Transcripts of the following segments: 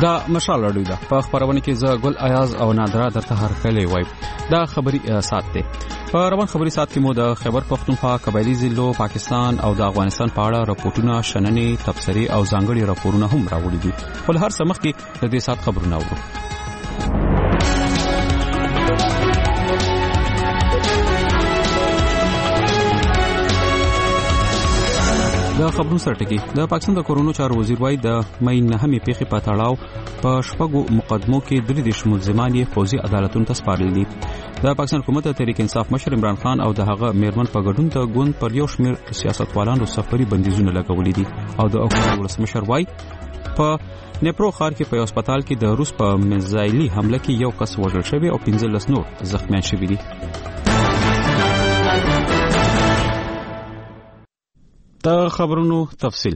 دا مشال راډیو ده په خبرونه کې زه ګل ایاز او نادرا درته هرکلی وای دا خبري سات ده په روان خبري سات کې مو د خیبر پختونخوا قبایلی ضلعو پاکستان او د افغانستان په اړه راپورټونه شننې تبصرې او ځانګړي راپورونه هم راوړي دي خو هر څه مخکې د دې سات خبرونه اورو د خبرونو سرټکی د پاکستان د کورونو چارو وزیر وای د مې نهمې پیښې په تړاو په شپږو مقدمو کې د دې ملزمان یې فوزي عدالتونو ته سپارل دي د پاکستان حکومت د تحریک انصاف مشر عمران خان او د هغه میرمن په ګډون د ګوند پر یو شمېر سیاستوالانو سفري بندیزونه لګولې دي او د حکومت ولسمشر وای په نیپرو ښار کې په هسپتال کې د روس په میزایلي حمله کې یو کس وژل شوی او 15 نور زخمیان شوي دي د خبرونو تفصیل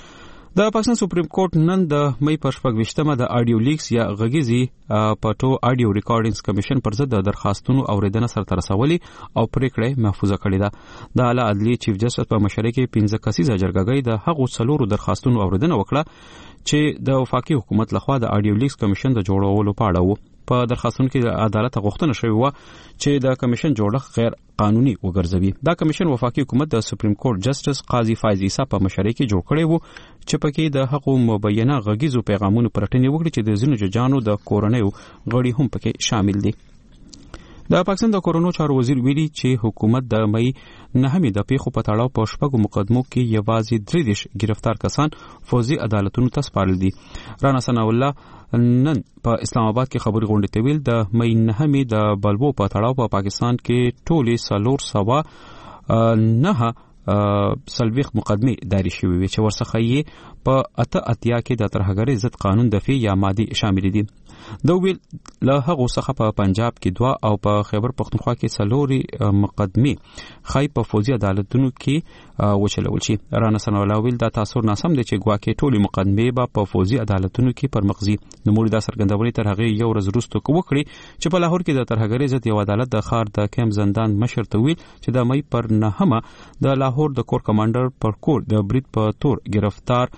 د پاکستان سپریم کورټ نن د مې پر 28مه د آډیو لیکس یا غږیزي پټو آډیو ریکارډینګز کمیشن پر ضد د درخواستونو اوریدنه سره رسولي او پریکړه محفوظه کړې ده د اعلی عدلی چیف جسټس په مشرۍ کې 15 کسیزه جرګه د هغو څلورو درخواستونو اوریدنه وکړه چې د وفاقي حکومت لخوا د آډیو لیکس کمیشن د جوړولو په اړه وو په درخواستونو کې د عدالت غوښتنه شوې و چې د کمیشن جوړښت غیر قانوني وګرځوي دا کمیشن وفاقي حکومت د سپریم کورټ جسټس قاضي فایز عیسی په مشرۍ کې جوړ کړی وو چې پکې د حقوق مبینه غږیزو پیغامونو پرټنې وکړي چې د ځینو ججانو د کورنیو غړي هم پکې شامل دي د پاکستان د کورونو چارو وزیر ویلي چې حکومت د مې نهمې د پیښو په تړاو په شپږو مقدمو کې یوازې 3 گرفتار کسان فوزي عدالتونو ته سپارل دي رانا ثنا الله نن په اسلام آباد کې خبري غونډه ته ویل د مې نهمې د بلبو په تړاو په پاکستان کې ټولې سلور سوا نه سلويخ مقدمه دایره شوې وي چې ورڅخه یې په اتیا کې د ترهګرۍ ضد قانون دفعه یا مادي شامل دي د ویل له هغه څخه په پنجاب کې 2 او په خیبر پختونخوا کې څلوري مقدمه خای په فوزي عدالتونو کې وچلول شي رانا ثنا الله ویل دا تاثیر ناسم دي چې ګواکې ټولي مقدمه به په فوزي عدالتونو کې پر مغزي نموړي دا سرګندونې تر هغه یو ورځ وروسته وکړي چې په لاهور کې د ترهګرۍ ضد یو عدالت د خار د کم زندان مشر ته ویل چې د مې پر نهمه د لاهور د کور کمانډر پر کور د برید په تور گرفتار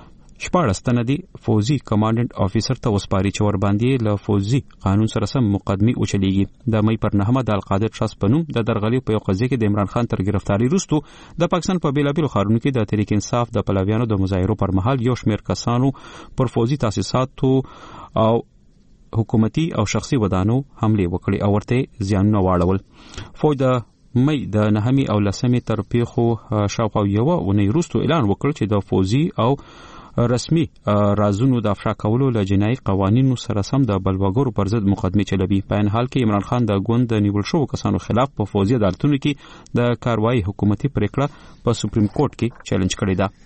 14 تنه دي فوزي کمانډنټ افیسر ته وسپاري چې ور باندې له فوزي قانون سره سم مقدمه اوچلېږي د مې پر نهمه د القادر شخص پنوم د درغلي په یو قضیه کې د عمران خان تر گرفتاری وروسته د پاکستان په بیلابیلو ښارونو کې د تحریک انصاف د پلویانو د مظاهرو پر مهال یو شمېر کسانو پر فوزي تاسیساتو او حکومتي او شخصي ودانو حمله وکړي او ورته زیانونه واړول فوج د مې د نهمې او لسمې تر پیښو شاوخوا یو ونې وروسته اعلان وکړ چې د فوزي او رسمي رازونو د افشا کولو له جنایي قوانینو سره سم د بلوګورو پر ضد مقدمه چلوي په ان حال کې عمران خان د ګوند د نیول شو کسانو خلاف په فوزي عدالتونو کې د کاروایی حکومتي پریکړه په سپریم کورټ کې چیلنج کړې ده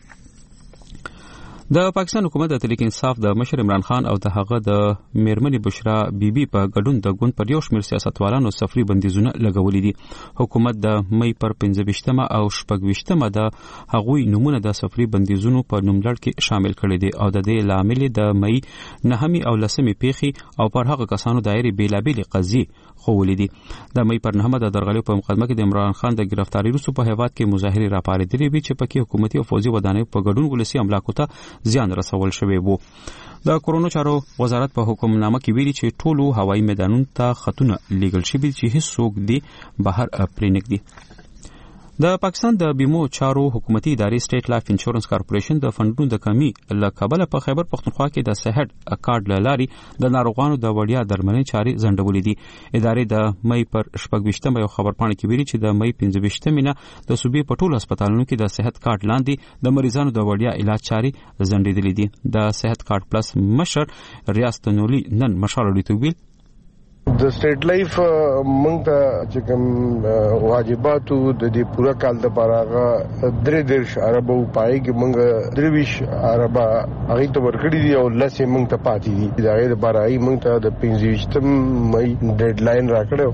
د پاکستان حکومت د تحریک انصاف د مشر عمران خان او د هغه د میرمنې بشرا بیبي په ګډون د ګوند پر یو شمېر سیاستوالانو سفري بندیزونه لګولې دي حکومت د مې پر 15مه او 16مه د هغوی نمونه د سفري بندیزونو په نوملړ کې شامل کړي دي او د دې لامل د مې نهمې او لسمې پیښې او پر هغه کسانو دایره بیلابېل قضیې خولې دي د مې پر نهمه د درغلي په مقدمه کې د عمران خان د گرفتاری وروسته په هیواد کې مظاهره راپارېدلې وي چې پکې حکومتي او فوزي ودانۍ په ګډون ولسي املاکو ته زیان رسول شوی وو د کورونو چارو وزارت په حکمنامه کې ویلي چې ټولو هوایي میدانونو ته خطونه لیږل شوي چې هیڅوک دی بهر پرېنږدي د پاکستان د بیمو چارو حکومتي ادارې سټیټ لایف انشورنس کارپوریشن د فندونو د کمی له کبله په خیبر پختونخوا کې د صحت کارت لاري د ناروغانو د وړیا درملنې چارې ځنډولې دي ادارې د مې پر 28مه یو خبرپاڼه کې ویلي چې د مې 15مه نه د صوبې په ټولو هسپتالونو کې د صحت کارت لاندې د مریضانو د وړیا علاج چارې ځنډېدلې دي د صحت کارت پلس مشر ریاض تنولی نن مشال اړیته ویل د سټیټ لایف مونږ ته چې کوم واجباتو د دې پوره کال د پاره 3 اربو پای کې مونږ 23 اربا هغه ته ورکړی دی او لسه مونږ ته پاتې دي دا غیر بارای مونږ ته د 25 مې ډیډلاین راکړو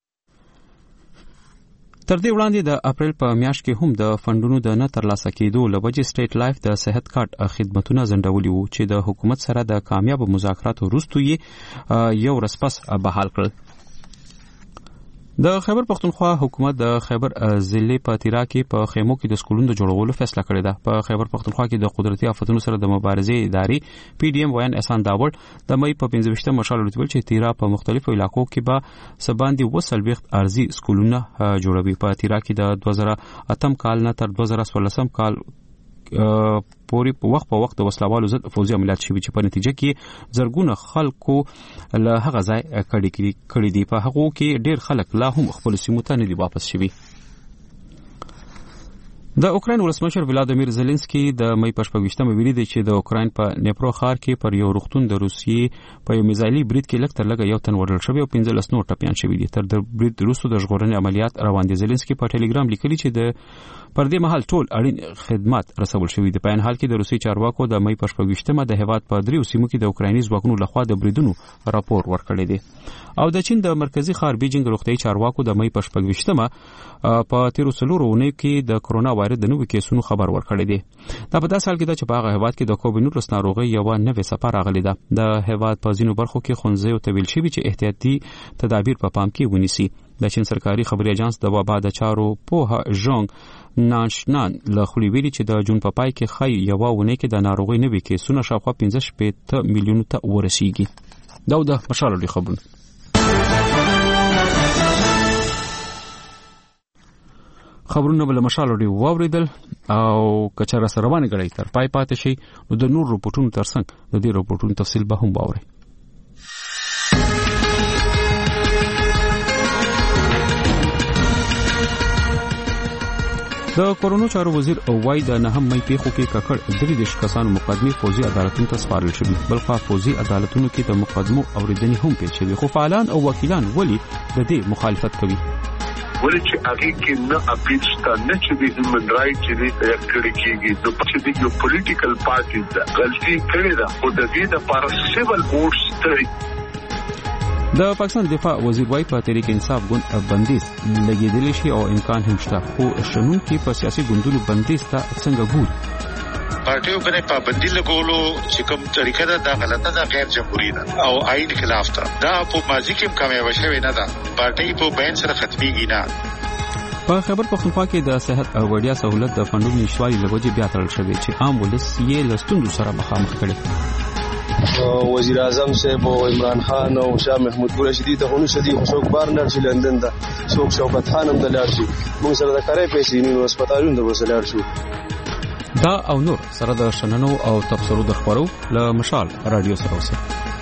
تر دې وړاندې د اپریل په میاشت کې هم د فندونو د نه ترلاسه کېدو لوجې سټیټ لایف د صحت کارت خدماتونه ځنډولي وو چې د حکومت سره د کامیاب مذاکراتو وروسته یې یو ورځ پس بحال کړل د خیبر پختونخوا حکومت د خیبر ضلع په تیرا کې په خیمو کې د سکولونو د جوړولو فیصله کړې ده. په خیبر پختونخوا کې د قدرتي آفتونو سره د مبارزې ادارې پی ډی ایم وین احسان داوړ د مې په 15 مشال ورتول چې تیرا په مختلفو علاقو کې به سباندي وسلويخت ارزي سکولونه جوړوي. په تیرا کې د 2008 کال نه تر 2014 کال پورې په وخت د وسلوالو ضد فوزي عملیات شوي چې په نتیجه کې زرګونه خلکو له هغه ځای کړي دي. په هغو کې ډېر خلک لا هم خپل سیمو ته نه دي واپس شوي. د اوکراین ولسمشر ولادیمیر زيلنسکي د مې په 28 ویلي دی چې د اوکراین په نیپرو ښار کې پر یو روغتون د روسیې په یو میزایلي برید کې لږ تر لږه یو تن وژل شوی او 15 نور ټپیان شوي دي. تر د برید وروسته د ژغورنې عملیات روان دي. زيلنسکي په ټلګرام لیکلي چې د پر دې مهال ټول اړین خدمات رسول شوي دي. په ان حال کې د روسي چارواکو د مې په 28 د هیواد په دریو سیمو کې د اوکرایني ځواکونو لخوا د بریدونو راپور ورکړی دی. او د چین د مرکزی ښار بیجینګ روغتي چارواکو د مې په 28 په 13 ورځې کې د کرونا وایرس د نوو کیسونو خبر ورکړی دی. دا په داسې حال کې ده چې په هغه هیواد کې د کووډ-19 ناروغي یو نوې څپه راغلې ده. د هیواد په ځینو برخو کې ښوونځي او تویل شوي چې احتیاطي تدابیر په پام کې ونیسي. د چین سرکاري خبري اژانس د وبا د چارو په ژونګ نانشنان له خولي ویلي چې د جون په پای کې خای یو ونه کې د ناروغي نوې کیسونه شاوخوا 15 میلیون ته ورسیږي. دا د مشال لري خبرونه. خبرونه بل مشال لري واوریدل او کچره سره روانه غړي تر پای پاتې شي. نو د نور رپورټونو ترڅنګ د دې رپورټونو تفصیل به هم باوري. د کورونو چارو وزیر وای د نهم مې پیښو کې ککړ 3 کسانو مقدمه فوزي عدالتونو ته سپارل شوی. بلخوا فوزي عدالتونو کې د مقدمو اوریدنې هم پیل شوی. خو فعالان او وکیلان ولی د دې مخالفت کوي. ولې چې هغه کې نه اپیل شته نه چې د هیومن رائټ چې د کړي کېږي د چې د یو پولیټیکل پارټي دا غلطي کړې ده او د دې لپاره سیول بورډز ته د پاکستان دفاع وزیر وای په تحریک انصاف ګوند بندیز لګیدلی شي او امکان هم شته. خو شنو کې په سیاسي ګوندونو بندیز ته څنګه ګوري؟ پارټیو باندې پابندي لګولو چې کوم طریقه ده دا غلطه ده، غیر جمهوریت ده او آئین خلاف ده. دا په ماضي کې کامیاب شوی نه ده. پارټي په بیان سره ختميږي نه. په خیبر پختونخوا کې د صحت او وړیا سہولت د فندونو نشوالي لوجه بیا تړل شوی چې عام ولس یې لستوندو سره مخامخ کړي. وزیر اعظم صاحب او عمران خان او شاه محمود قریشی ته هونو شدي خوشوک بارنر چې لندن ده څوک شوکت خان هم د لاړ شي. موږ سره د کاري پیسې نیو هسپتالونو د وسلار شو. دا او نور سره د شننو او تبصرو د خبرو له مشال رادیو سره اوسه.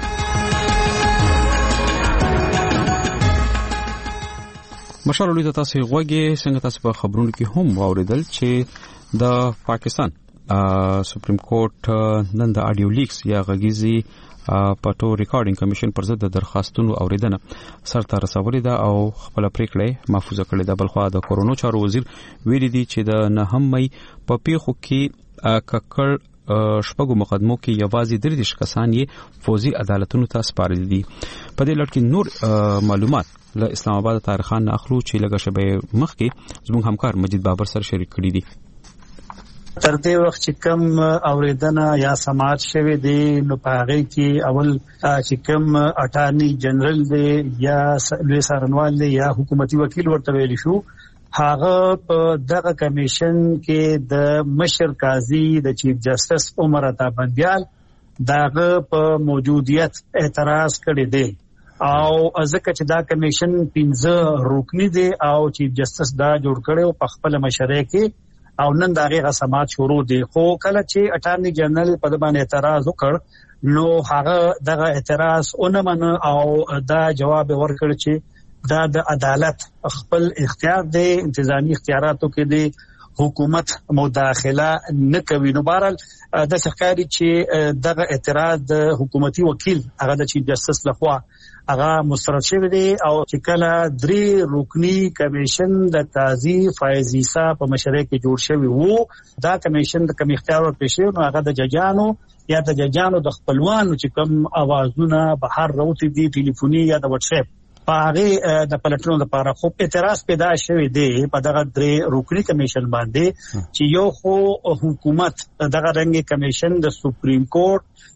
مشال ولې تاسو غوږی څنګه تاسو په خبرونو کې هم واوریدل چې د پاکستان سپریم کورټ نن د اډیو لیکس یا غږیزي پټو ریکارډینګ کمیشن پر ضد د درخواستونو اوریدنه سرته رسولې ده او خپل پریکړه محفوظه کړې ده. بلخوا د کورونو چارو وزیر ویلي دی چې د نهم مې په پیښو کې ککړ شپږو مقدمو کې یوازې 3 کسان یې فوزي عدالتونو ته سپارل دي. په دې لړ کې نور معلومات له اسلام آباد تاریخان اخلو چې لږه شبه مخ کې زموږ همکار مجید بابر سره شریک کړي دي. تر دې وخت چې کم اوریدنه یا سماعت شوه دی نو پاره کې اول چې کم اټارنی جنرال دی یا لوی سارنوال دی یا حکومتي وکیل ورته ویل شو هغه په دغه کمیشن کې د مشر قاضي د چیف جسټس عمر عطا بندیال دغه په موجودیت اعتراض کړی دی او ځکه چې دا کمیشن 15 رکنی دی او چیف جسټس دا جوړ کړو په خپل مشرۍ کې او نن دغه سماعت شروع دي. خو کله چې اټارنی جنرال په باندې اعتراض وکړ نو هغه دغه اعتراض اونمن او دا جواب ورکړ چې دا د عدالت خپل اختیار دی، انتظامی اختیاراتو کې دی، حکومت مداخله نه کوي. نو بهرحال د ښکاری چې دغه اعتراض د حکومتي وکیل هغه د چیف جسټس لخوا هغه مسترد شوی دی او چې کله 3 رکنی کمیشن د قاضي فایز عیسی په مشرۍ کې جوړ شوی وو دا کمیشن د کمی اختیار ورکړی شو نو هغه د ججانو یا د ججانو د خپلوانو چې کوم اوازونه بهر راوتی دي ټلیفوني یا د واتس اپ په هغه د پلټنو لپاره خو اعتراض پیدا شوی دی په دغه 3 رکنی کمیشن باندې چې یو خو حکومت دغه رنګ کمیشن د سپریم کورټ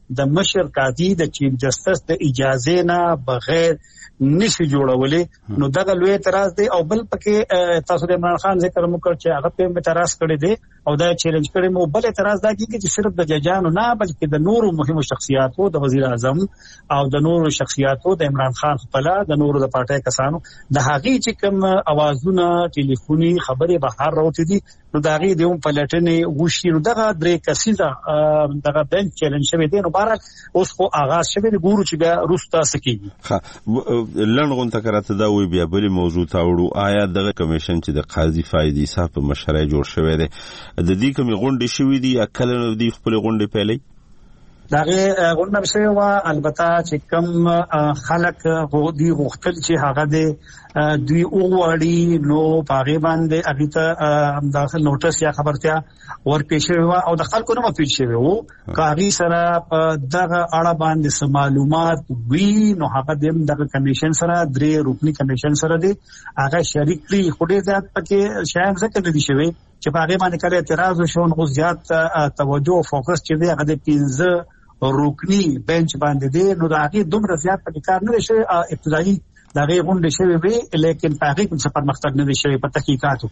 د مشر قاضي د چیف جسټس د اجازه نه بغیر نشي جوړولې نو دغه لوی اعتراض دی او بل پکې تاسو د عمران خان ذکر وکړ چې هغه په اعتراض کړی دی او دا چیلنج کړی مو بل اعتراض دا کیږي چې صرف د ججانو نه بلکې د نورو مهمو شخصیاتو د وزیر اعظم او د نورو شخصیاتو د عمران خان خپل د نورو د پارټي کسانو د هغه چې کوم اوازونه ټلیفوني خبرې بهر راوتې دي نو دا غي د پلټنې وشي نو دغه درې کسیزه دغه بنچ چیلنج شوی دی نو بهر اوس خو آغاز شوی دی ګورو چې بیا روستا سکیږي لنډغون تکراته دا وی بیا بل موضوع تاوړو آیا دغه کمیشن چې د قاضي فائدې صاحب په مشرۍ جوړ شوی دی د دې کومې غونډې شوې دي یا کله نو دي خپل غونډې پیلې داغه غونډه شوی و البته چې کم خلک غوډي غختل چې هغه د دوی اوغړی نو پاغه باندې اغه ته داخل نوټس یا خبرتیا ورپېښوي و او د خلکو نه مپېښوي وو کاغي سره دغه اړه باندې معلومات وی نو هغه دغه کمیشن سره درې رکنی کمیشن سره دی هغه شریک کړي خوري ذات پکې شاید ځکه نه دي شوی چې پاغه باندې کله اعتراض وشو نو زیات توجه او فوکس چې دی هغه د 15 رکنی بنچ باندې دی نو دا هغه دومره زیات پکې کار نه شي ابتدایي دغه غونډه شوی وی لیکن هغه کوم څه پرمختګ نه دی شوی په تحقیقاتو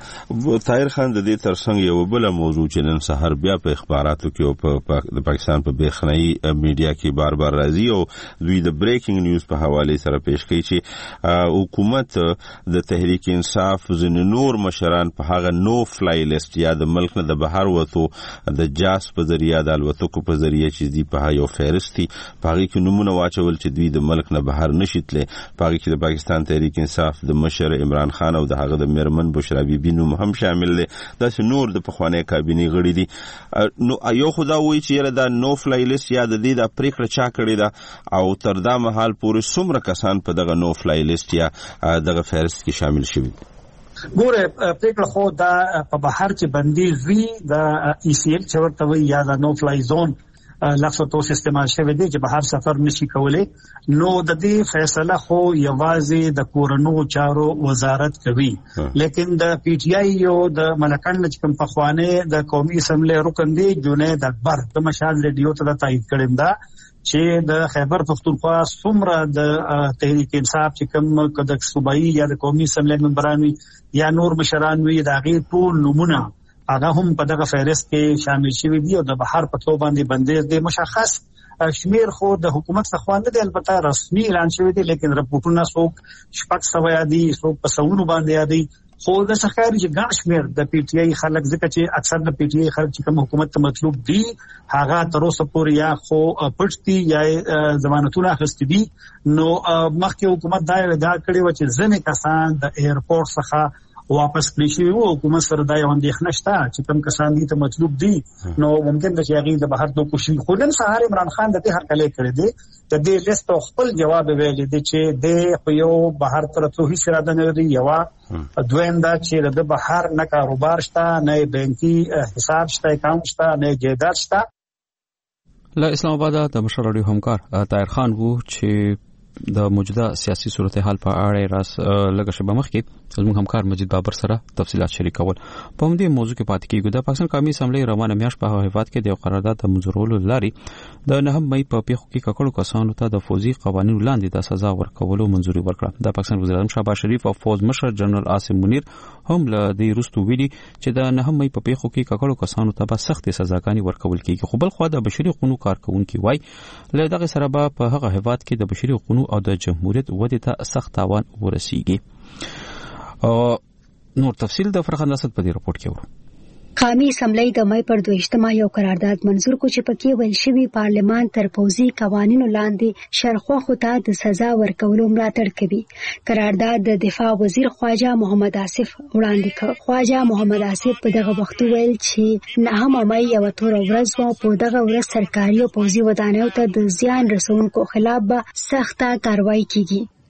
کې طاهر خان د دې ترڅنګ یو بل موضوع چې نن سحر بیا په اخباراتو کې او په پاکستان په بخنی میډیا کې بار بار راځي او دوی د بریکینګ نیوز په حواله سره پیش کوي چې حکومت د تحریک انصاف ځین نور مشران په هغه نو فلای لیست یا د ملک نه د بهر وته د جاس په ذریعہ د الوتکو په ذریعہ چې دی په یو فهرستي پاره کې نمونه واچول چې دوی د ملک نه بهر نشیتله کې د پاکستان تحریک انصاف د مشر عمران خان او د هغه د میرمن بشرا بیبي نو هم شامل دي دا نور د پخوانی کابینه غړي دي نو یو خدا وایي چې دا نو فلای لیست یا د دې د پریکړه چا کړی دا او تر دا مهال پورې څومره کسان په دغه نو فلای لیست یا دغه فهرست کې شامل شوي ګوره پریکړه خو دا په بهر کې بندیز وی دا ECL چې ورته وی یا دا نو فلای زون لفظ توس استعمال شوی دی چې بهر سفر نشي کولای نو د دې فیصله خو یوازې د کورونو چارو وزارت کوي لیکن د PTI یو د ملکان چې کوم پخوانه د قومي اسمبلی رکن دی جنید اکبر د مشال ریډیو ته تایید کړم دا چې د خیبر پختونخوا څومره د تحریک انصاف چې کوم کډک صوبایي یا د قومي اسمبلی ممبران یا نور مشران وي دا غي ټول نمونه هغه هم په دغه فهرست کې شامل شوی دی او د بهر په تو باندې بندیز دی مشخص شمیر خو د حکومت څخه نه دی البته رسمي اعلان شوی دی لیکن رپورټونه څوک شپږ سوه یادي څوک په سوونو باندې یادي خو د ښکاري چې ګڼ شمیر د PTI خلک ځکه چې اکثر د PTI خلک چې کوم حکومت ته مطلوب دي هغه تر اوسه پورې یا خو پټتي یا ضمانتونه اخیستي دي نو مخکې حکومت دا کړی و چې ځینې کسان د ایرپورټ څخه واپس کړی شي او حکومت سره دا یو اندېښنه شته چې کوم کسان دي ته مطلوب دي نو ممکن ده چې هغه د بهر دوه کوشش خو نن سهار عمران خان د دې هرکلی کړی دی د دې لیست خپل جواب ویل دي چې د خو یو بهر تر څو هیڅ اراده نه لري یو دویم دا چې د بهر نه کاروبار شته نه بانکي حساب شته اکاونټ شته نه جایداد شته له اسلام آباد د مشر رادیو همکار طاهر خان وو چې د موجوده سیاسي صورتحال په اړه راس لږ شبه مخ کې زموږ همکار مجید بابر سره تفصيلات شریکول په همدې موضوع کې پاتې کیږو د پاکستان قومي اسمبلی روانه میاشت په هیواد کې د قرارداد د منظورولو لاري د 9 مې په پیښو کې ککړو کسانو ته د فوزي قوانینو لاندې د سزا ورکولو منځوري ورکړه د پاکستان وزیر اعظم شهباز شریف او فوز مشر جنرال عاصم منیر هم له دې وروسته ویلي چې د 9 مې په پیښو کې ککړو کسانو ته به سخت سزاګانې ورکول کیږي خو بل خو د بشري حقوقو کارکونکو وای له دغه سره په هغه هیواد کې د بشري حقوقو او د جمهوریت ودې ته سخت تاوان ورسیږي نور تفصیل د فرخان اسد په دې رپورت کې ورو قومي اسمبلی د مې پر 2 یو قرارداد منظور کو چې پکې ویل شوی پارلمان تر پوزي قوانینو لاندې شرخوا خطا د سزا ورکولو ملاتړ کوي قرارداد د دفاع وزیر خواجه محمد آصف وړاندې کړ خواجه محمد آصف په دغه وخت ویل چې 9 مې یو تور ورځ وو په دغه ورځ سرکاري او پوزي ودانیو ته د زیان رسونکو خلاف به سخته کاروایی کیږي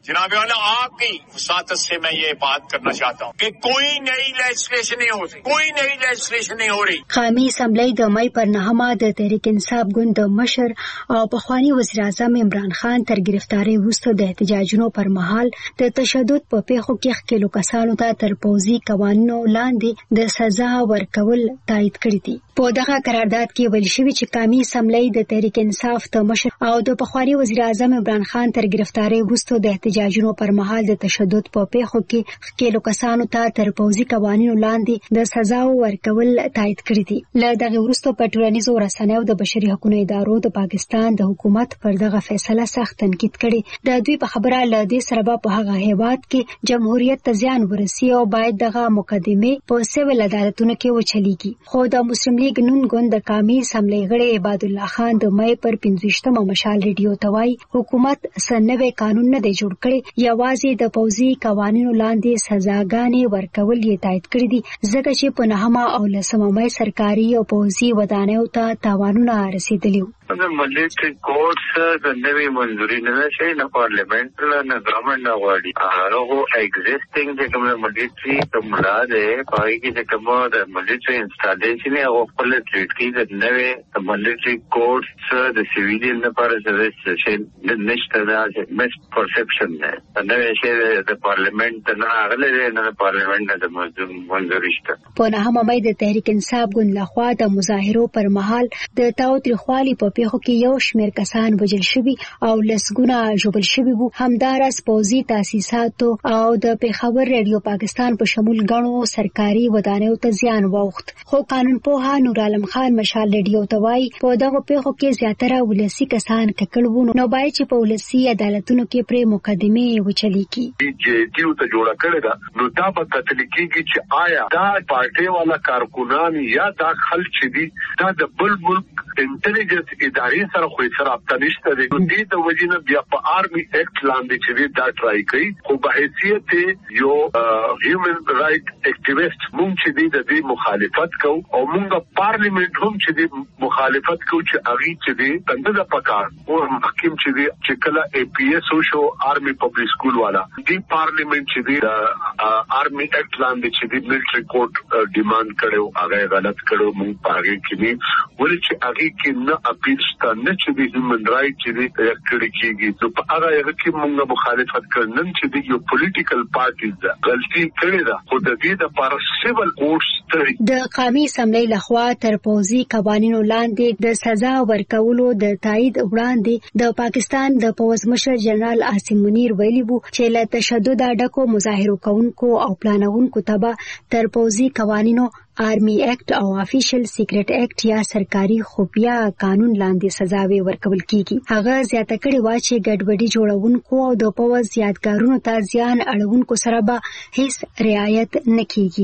जनाब वाला आपकी वसातत से मैं ये बात करना चाहता हूँ कि कोई नई लेजिस्लेशन नहीं हो रही, कोई नई लेजिस्लेशन नहीं हो रही। قومي اسمبلی د مئی پر 9 د تحریک انصاف ګوند د مشر او پخوانی وزیر اعظم عمران خان تر گرفتاری وروسته د احتجاجونو پر مهال د تشدد په پیښو کې ښکېلو کسانو ته تر پوځي قوانینو لاندې د سزا ورکول تایید کړی دي. په دغه قرارداد کې ویل شوی چې قومي اسمبلی د تحریک انصاف د مشر او د پخوانی وزیر اعظم عمران خان تر گرفتاری وروسته د احتجاجونو پر مهال د تشدد په پیښو کې ښکېلو کسانو ته تر پوځي قوانینو لاندې د سزا ورکول تایید کړی دي. له دغه وروسته په ټولنیزو رسنیو د بشري حقوقو ادارو د پاکستان د حکومت پر دغه فیصله سخت تنقید کړي. د دوی په خبره له دې سره په هغه هیواد کې جمهوریت ته زیان ورسي او باید دغه مقدمه په سیویل عدالتونو کې وچلیږي. خو د مسلم لیگ نون ګوند د قومي اسمبلی غړي عباد الله خان د مئی پر 15مه مشال ریډیو ته وایي حکومت سنوي قانون نه دی جوړ کړی، یوازې د پوځي قوانینو لاندې سزاګانې ورکول یې تایید کړی دي ځکه چې په 9 او 10 مئی سرکاري او پوځي ودانیو ته تاوانونه رسیدلي وو. ملټری کورټس د نوې منځوري نه شي نه پارلیمنت نه ګورنمنت نه غواړي. هغه ایگزیسټینګ چې کوم ملټری کومه ده پای کې چې کومه د ملټری انسټالیشن هغه خپل ټریټ کې د نوې ملټری کورټس د سیویلین لپاره د شي نشته دا مس پرسپشن نه نوې شي د پارلیمنت نه غلې نه پارلیمنت د منځوري شته. په 9 مئی د تحریک انصاف ګوند لخوا د مظاهرو پر مهال د تاوتریخوالي په پیښو کې یو شمېر کسان وژل شوي او لسګونه ژوبل شوي وو. همداراز پوځي تاسیساتو او د پیښور ریډیو پاکستان په شمول غنو سرکاري ودانیو ته زیان واوښت. خو قانون پوها نور عالم خان مشال ریډیو ته وایي په دغه پیښو کې زیاتره ولسی کسان ککړ وو، نو باید چې په ولسی عدالتونو کې پرې مقدمه وچلیږي. جیو ته جوړه کړې ده نو دا په کتل کېږي چې آیا دا پارټي والا کارکونان یا دا خلک چې دي دا د بل ملک انټيليجنس ادارې سره خو سره اپتنشته دي. دې د وجینه بیا په آرمي ایکټ لاندې چې دا ټرای کوي خو په حیثیت یو هیومن رائټ اکټیویسټ مونږ چې د دې مخالفت کوو او مونږ پارلیمنت هم چې مخالفت کوو چې اغي چې کنده د پکار او محکم چې کله اي پي اس شو آرمي پبلک سکول والا دې پارلیمنت چې آرمي ایکټ لاندې چې ملټری کورټ ډیماند کړو هغه غلط کړو مونږ پاره کې نه ولې چې هغه کې نه اپیل شته نه چې د هیومن رائټ چې کړی کېږي. نو په هغه کې مونږ مخالفت کړنن چې د یو پولیټیکل پارټیز ده غلطي کړې ده خو د دې لپاره سیول کورټس د قومي اسمبلی لخوا تر پوځي قوانینو لاندې د سزا ورکولو د تایید وړاندې د پاکستان د پوځ مشر جنرال عاصم منیر ویلي وو چې له تشدد ډکو مظاهرو کوونکو او پلانونکو تبع تر پوځي قوانینو آرمی ایکټ او افیشل سیکریټ ایکټ یا سرکاري خفیه قانون لاندې سزاوي ورکول کیږي. هغه زیاته کړي و چې ګډوډي جوړونکو او د پوځ یادګارونو ته زیان اړونکو سره به هیڅ رعایت نه کیږي.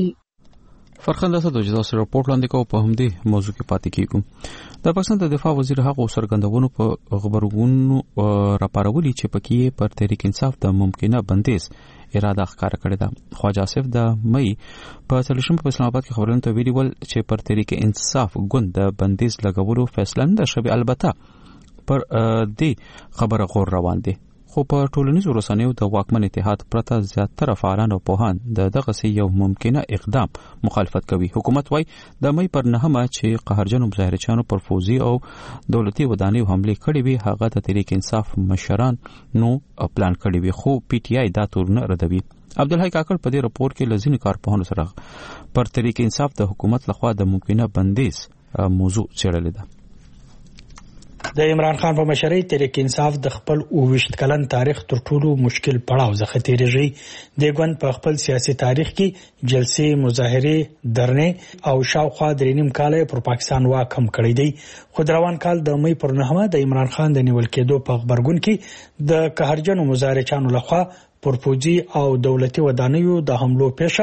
فرخنده څه د جزا رپورټ لاندې کو په همدې موضوع کې پاتې کیږو. د پاکستان د دفاع وزیر هغه سرګندونو په خبرګونو راپارولي چې پکې پر تحریک انصاف د ممکنه بندیز اراده ښکاره کړې ده. خواجه آصف د مئی په 30 په اسلام آباد کې خبرونه ته ویلي ول چې پر تحریک انصاف ګوند د بندیز لګولو فیصله نه شوه، البته پر دې خبره غور روان دي. خو په ټولنیزو رسنیو د واکمن اتحاد پرته زیاتره فعالان او پوهان دغه یو ممکنه اقدام مخالفت کوي. حکومت وايي د مئی پر 9 چې قهرجنو مظاهرچیانو پر فوزي او دولتي ودانیو حمله کړې وي هغه د تحریک انصاف مشران نو پلان کړی وي، خو پی ټی آی دا تورونه ردوي. عبدالحی کاکړ په دې راپور کې لزین کارپوهانو سره پر تحریک انصاف د حکومت لخوا د ممکنه بندیز موضوع څېړلې ده. د عمران خان په مشرۍ تحریک انصاف د خپل 29 کلن تاریخ تر ټولو مشکل پړاو څخه تیریږي. د ګوند په خپل سیاسي تاریخ کې جلسې، مظاهرې، درنې او شاوخوا 3.5 کال پر پاکستان واک هم کړی دی. خو روان کال د مئی پر 9 د عمران خان د نیول کېدو په خبرګون کې د قهرجنو مظاهرچیانو لخوا پر پوځي او دولتي ودانیو د حملو پیښه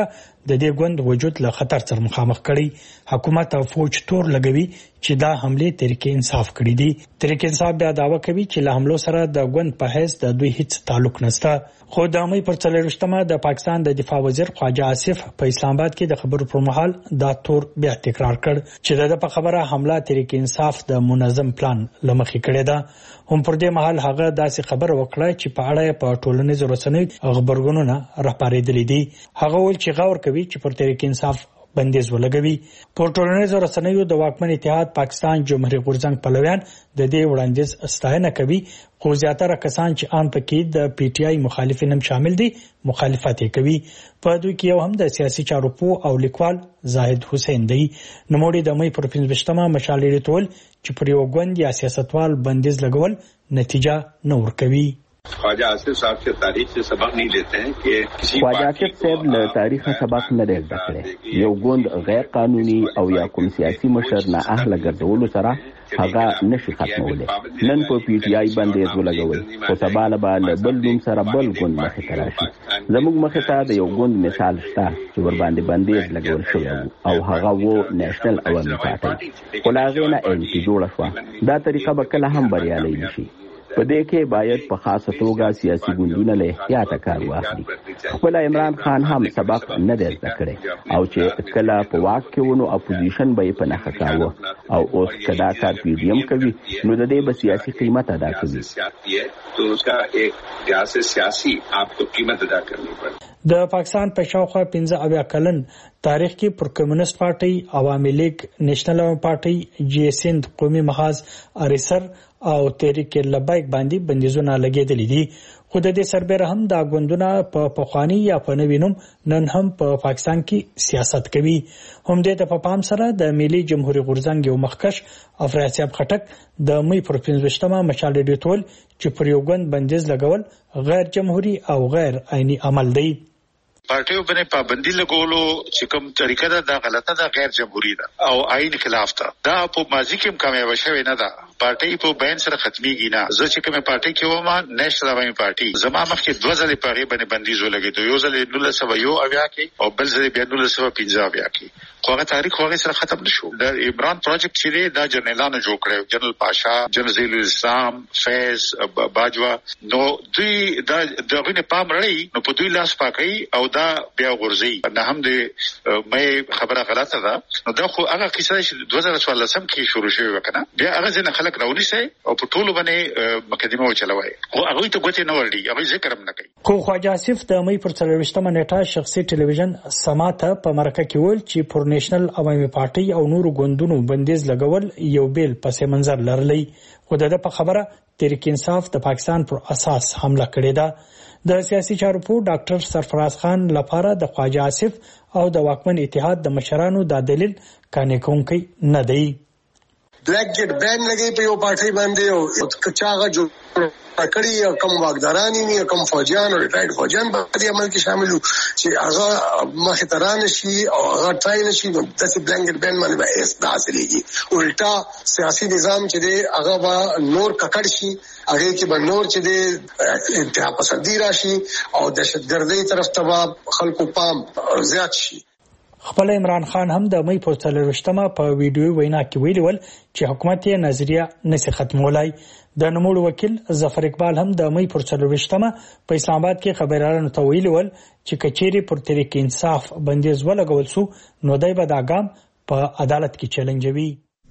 د دې ګوند وجود له خطر سره مخامخ کړي. حکومت او فوج تور لګوي چې دا حمله تحریک انصاف کړې دي. تحریک انصاف بیا دعوا کوي چې له حملو سره د ګوند په حیث د دوی هیڅ تعلق نشته. خو د مې پر 24مه د پاکستان د دفاع وزیر خواجه آصف په اسلام آباد کې د خبرو پر مهال دا تور بیا تکرار کړ چې د په خبره حمله تحریک انصاف د منظم پلان لمخې کړې ده. هم پر دې مهال هغه داسې خبر وکړه چې په اړه په ټولنیزو رسنیو خبرګونونه راپارېدلې دي. هغه ویل چې غور کوي چې پر تحریک انصاف بندیز ولګوي. په ټولنیزو رسنیو د واکمن اتحاد پاکستان جمهوریت غورځنګ پلویان د دې وړاندیز ستاینه کوي، خو زیاتره کسان چې عام پکې د پی ټی آی مخالفین هم شامل دي مخالفت کوي. په دوی کې یو هم د سیاسي چارو پوه او لیکوال زاهد حسین دی. نوموړي د مې پر 25مه مشال لري چې پر یو ګوند یا سیاستوال بندیز لګول نتیجه نه ورکوي. ख्वाजा आसिफ साहब से तारीख से सबक नहीं लेते हैं कि ख्वाजा आसिफ साहब له تاریخ سبق نه دی زده کړی. یو ګوند غیر قانوني او یا کوم سیاسي مشر نه اهله ګرځولو سره هغه نشي ختمولی. نن په پی ټی آی باندې ولګول خو سبا له بل نوم سره بل ګوند مخې ته راشي. زموږ مخې ته د یو ګوند مثال شته چې ور باندې بندیز لګول شوی او هغه وو نېشنل عوامي پارټي. خو لا غوښنه انټي جوړه شو. دا طریقه به کله هم بریالي نشي. په دې کې باید په خاصه توګه سیاسي ګوندونه له احتیاط کار واخلي. خپل عمران خان هم سبق نه دی زده کړی او چې کله په واک کې ونو اپوزیشن به یې په نښه کاوه او اوس کدا کار پی ډی ایم کوي نو د دې به سیاسي قیمت ادا کوي. د پاکستان په شاوخوا 15 کلن تاریخ کې پر کمیونست پارټي، عوامي لیگ، نېشنل عوامي پارټي، جی اس هند، قومي محاذ، ارسر او تحریک لبیک باندې بندیزونه لګیدلې دي. خو د دې سربېره هم دا ګوندونه په پخوانی یا په نوي نوم نن هم په پاکستان کې سیاست کوي. هم د په پام سره د ملي جمهوریت غورځنګ یو مخکش افراطیاب خټک د مې پر 25مه مشال ډیټول چې پر یو ګوند بندیز لګول غیر جمهوری او غیر عیني عمل دی. پارټیو باندې پابندي لګولو چې کوم طریقه ده غلطه ده، غیر جمهوری ده او آئین خلاف ده. دا په ماضي کې کامیاب شوی نه ده. پارټي په بین سره ختميږي نه. زه چې کومه پارټي کې ومه نېشنل عوامي پارټي زما مخکې 2 ځله په غیبه باندې بندیز ولګېد. یو ځل 1901 کې او بل ځل بیا 1915 کې. خو هغه تاریخ هغه سره ختم نشو. د عمران پروجیکټ چې دا جنرالانو جوړ کړو، جنرال پاشا، جنرال ضیاء الاسلام، فیض باجوا، نو دوی دا دغه نه پام لري نو په دوی لاس پاکي او دا بیا ورځي. نه هم د مې خبره غلطه ده. نو دا خو هغه کیسه چې 2014 کې شروع شوه وکنه، بیا هغه ځنه خلک راونی سي او په ټولو باندې مقدمه وچلوي. خو هغه ته ګوتې نه ورډي، هغه ذکر هم نه کوي. خو خواجه آصف د مې پر 24مه نیټه شخصي ټلویزیون سماته په مرکه کې ویل چې پر نېشنل عوامي پارټي او نورو ګوندونو بندیز لګول یو بیل پس منظر لرلی. خو د په خبره تحریک انصاف د پاکستان پر اساس حمله کړې ده. د سیاسي چارو په ډاکټر سرفراز خان لپاره د خواجه آصف او د واکمن اتحاد د مشرانو دا دلیل کانې کوونکی نه دی. بلیک جیټ بین لګي په یو پارټي باندې او کچاغه جو کړی کم واګدارانی ني کم فوجیان او ریټایرډ فوجیان په دې عمل کې شامل وو چې هغه مخه ترانه شي او هغه ټاین شي د بلانکټ بین باندې به اس حاصلېږي. الټا سیاسي نظام چې دی هغه به نور ککړ شي، هغه کې به نور چې دی انتها پسندي راشي او دهشتګردۍ طرف ته خلکو پام زیات شي. خپل عمران خان هم د مې په 24مه په ویډیو وینا کې ویلول چې حکومت یې نظریه نشي ختمولای. د نوموړي وکیل ظفر اقبال هم د مې پر 24مه په اسلام آباد کې خبريالانو ته ویلول چې کچېری پر تحریک انصاف بندیز ولګول شو نو دای به دا ګام په عدالت کې چیلنجوي.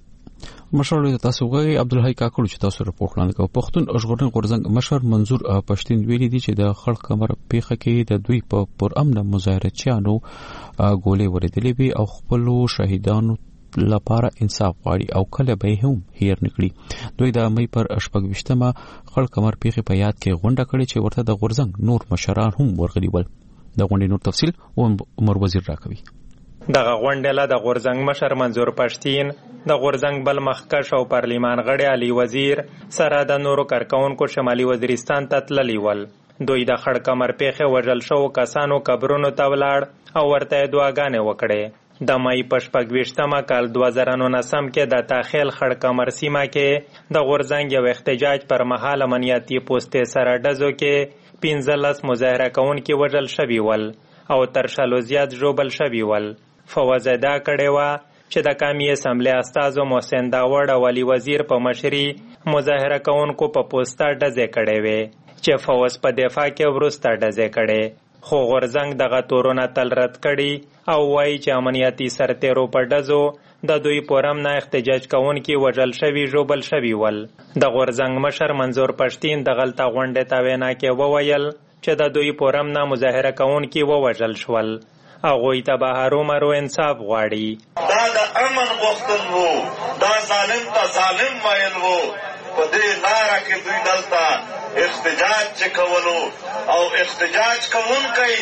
مشر تاسو غوي عبدالحی کاکړو چې تاسو رپورټ وړاندې کوي. پښتون ژغورنې غورځنګ مشر منظور پښتين ویلي دي چې د خلق کمر پیخه کې د دوی په پر امن مظاهرچیانو ګولې وریدلې وي او خپل شهیدانو لپاره انصاف غواړي او کله به هم هیر نکړي. دوی د مې پر 28مه خلق کمر پیخه په یاد کې غونډه کړې چې ورته د غورځنګ نور مشران هم ورغلي ول. د غونډې نور تفصیل عمر وزیر راکوي. دغه غونډه د غورځنګ مشر منظور پښتين، د غورځنګ بل مخکش او پارلیمان غړي علي وزیر سره د نورو کارکونکو شمالي وزیرستان ته تللي ول. دوی د خړ کمر پیخه وژل شو کسانو قبرونو ته ولاړ او ورته دعاګانې وکړې. د مې په 26مه کال 2019 کې د تاخیل خړ کمر سیمه کې د غورځنګ یو احتجاج پر مهال امنیتي پوسټ سره ډزو کې 15 مظاهره کوونکي وژل شوي ول. او تر 100 زیات ژوبل شوي ول. فوز ادا کړې وه چې د قومي اسمبلی استازو محسن داوړ او علي وزیر په مشري مظاهره کوونکو په پوسټه ډزې کړې وې چې فوز په دفاع کې وروسته ډزې کړې. خو غورځنګ دغه تورونه تل رد کړي او وایي چې امنیتي سرتیرو په ډزو د دوی پورم نه احتجاج کوونکي وژل شوي ژوبل شوي ول. د غورځنګ مشر منظور پښتین د غلطه غونډې ته وینا کې وویل چې د دوی پورم نه مظاهره کوونکي ووژل شول. هغوی ته به هرومرو انصاف غواړي. دا د امن غوښتل وو، دا ظالم ته ظالم ویل وو. په دې لاره کې دوی دلته احتجاج چې کولو او احتجاج کوونکی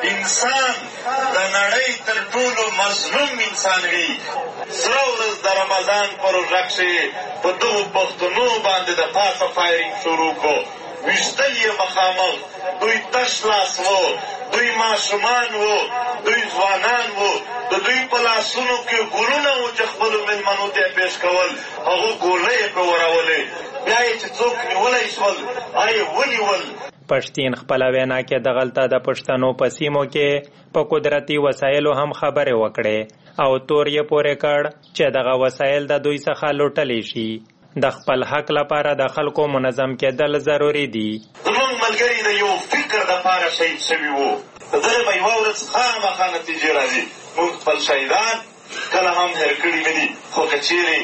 انسان د نړۍ تر ټولو مظلوم انسان وي. سره ورځ د رمضان په روژه کښې په دغو پښتنو باندې د پاسه فایرینګ شروع کړو. ویشتل یې مخامخ، دوی تش لاس وو، دوی ماشومان وو، دوی ځوانان وو. د دوی په لاسونو کې ګلونه وو چې خپلو مېلمنو ته یې پیش کول. هغو ګولۍ یې پرې ورولې، بیا یې چې څوک نیولی شول یې ونیول. پښتین خپله وینا کې دغلته د پښتنو په سیمو کې په قدرتي وسایلو هم خبرې وکړې او تور یې پورې کړ چې دغه وسایل د دوی څخه لوټلی شي. د خپل حق لپاره د خلکو منظم کېدل ضروري دي. زموږ ملګري د یو فکر دپاره شهید شوي وو. د دغې به یوه ورځ خامخا نتیجې راځي. موږ خپل شهیدان کله هم هېر کړي نه دي. خو که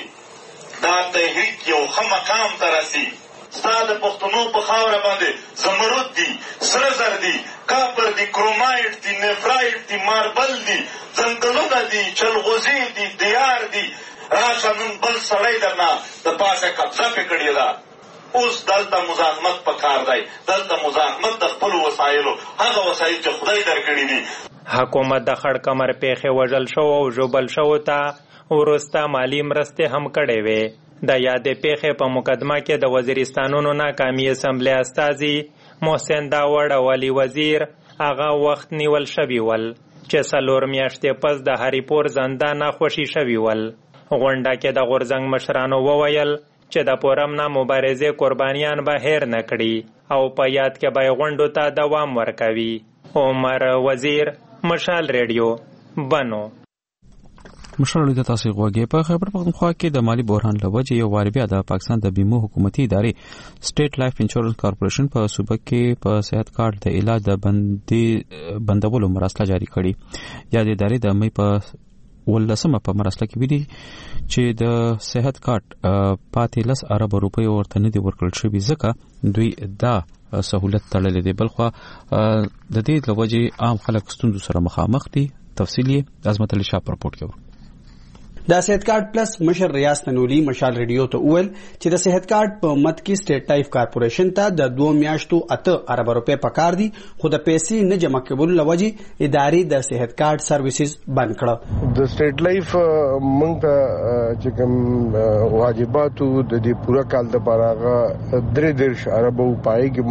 چیرې دا تحریک یو ښه مقام ته رسي، ستا د پښتنو په خاوره باندې زمرد دي، سره زر دي، کاپر دي، کرومایټ دي، نفرایټ دي، ماربل دي، ځنګلونه دي، چلغوزي دي، دیار دي، راشه نن بل سړی درنه د پاسه قبضه پې کړې ده. اوس دلته مزاحمت پکار دی. دلته مزاحمت د خپلو وسایلو، هغه وسایل چې خدای درکړي دي. حکومت د خړ کمر پیښې وژل شو او ژوبل شو ته وروسته مالي مرستې هم کړې وې. د یادې پیښې په مقدمه کې د وزیرستانونو نه قومي اسمبلی استازي محسن داوړ او علي وزیر هغه وخت نیول شوي ول چې 4 میاشتې پس د هریپور زندان نه خوشي شوي ول. غونډه کې د غورځنګ مشرانو وویل چې د پورم نه مبارزې قربانیان به هیر نه کړي او په یاد کې به غونډو ته دوام ورکوي. عمر وزیر، مشال ریډیو، بنو. مشال د تاسو غوږی په خبر پختونخوا کې د مالی بحران لوجه یو وار بیا د پاکستان د بیمو حکومتي ادارې سټیټ لایف انشورنس کارپوریشن په صوبه کې په صحت کارت د علاج د بندولو مراسله جاری کړي. یا د ادارې د مې په ولسمه په مراسله کې ویلي چې د صحت کارت پاتې 10 ارب روپۍ ورته نه دی ورکړل شوی ځکه دوی دا سہولت تړلې دی. بلخو د دې لوجه عام خلک ستونزو سره مخامخ دي. تفصیلی عظمت علي شاه رپورټ کوي. د صحت کارت پلس مشر ریاض تنولی مشال ریډیو ته وویل چې د صحت کارت په مت کې سټیټ لایف کارپوریشن ته د 2 میاشتو 8 ارب روپۍ پکار دي، خو د پیسې نه جمع کولو لوجه ادارې د صحت کارت سرویسز بند کړه. د سټیټ لایف موږ ته چې کوم واجباتو د دې پوره کال لپاره هغه 3 ارب روپۍ کې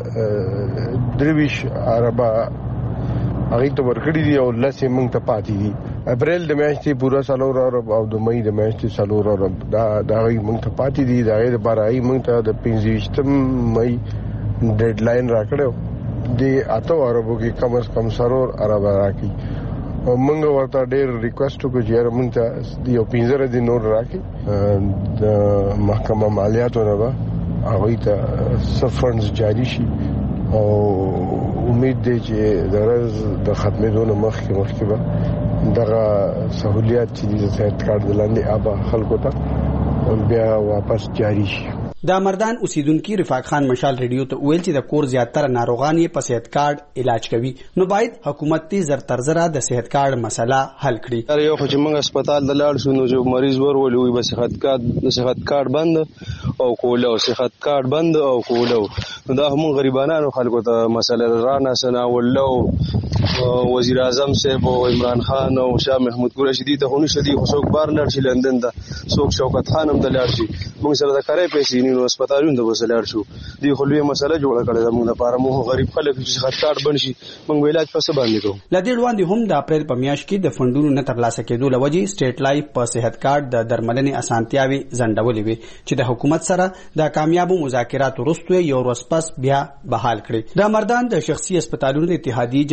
موږ 23 ارب هغه ته ورکړي دي او لسه موږ ته پاتې دي. اپریل د میاشتې پورا سالور او د مئی د میاشتې سالور دا هغه موږ ته پاتې دي. دا غیر بارای موږ ته د 25 مئی ډیډ لاین راکړو. د 8 اربو کې کم از کم سالور ارب راکړي. موږ ورته ډېر ریکوست وکړو چې موږ ته یو 15 دن نور راکړي. د محکمه مالیاتو نه به هغه ته سب فندز جاری شي او امید دی چې د ختمېدو نه مخکې به دغه سہولیات چې د صحت کارت لاندې آبا خلکو ته بیا واپس جاری شي. د مردان اوسیدونکو رفاق خان مشال ریډیو ته ویل چې د کور زیاتره ناروغان یې په صحت کارت علاج کوي، نو باید حکومت تی زر تر زره د صحت کارت مسله حل کړي. یو چې موږ هسپتال د لاړ شو نو چې مریض ورولې وي به صحت کارت بند او کوله، صحت کارت بند او کوله. دا هم غریبانو خلکو ته مسله رانه سنا ولو وزیر اعظم صاحب او عمران خان او شاه محمود قریشی دي ته هونی شدي څوک بار لړ شي لندن ته، څوک شوکت خان هم د لړ شي. موږ سره د کاري پیسې نو هسپتالونو ته وسلار شو. دی خو لوی مسله جوړه کړې ده موږ لپاره. موږ غریب خلک چې صحت کارت بند شي موږ علاج پس باندې کوو. لدې وړاندې هم د اپریل په میاشت کې د فندونو نه ترلاسه کېدو لوجه سټیټ لایف په صحت کارت د درملنې اسانتیاوي ځنډولې وي چې د حکومت سره د کامیابو مذاکرات وروسته یو ورځ پس بیا بحال کړي. د مردان د شخصي هسپتالونو د اتحادیې جنرال سکرټري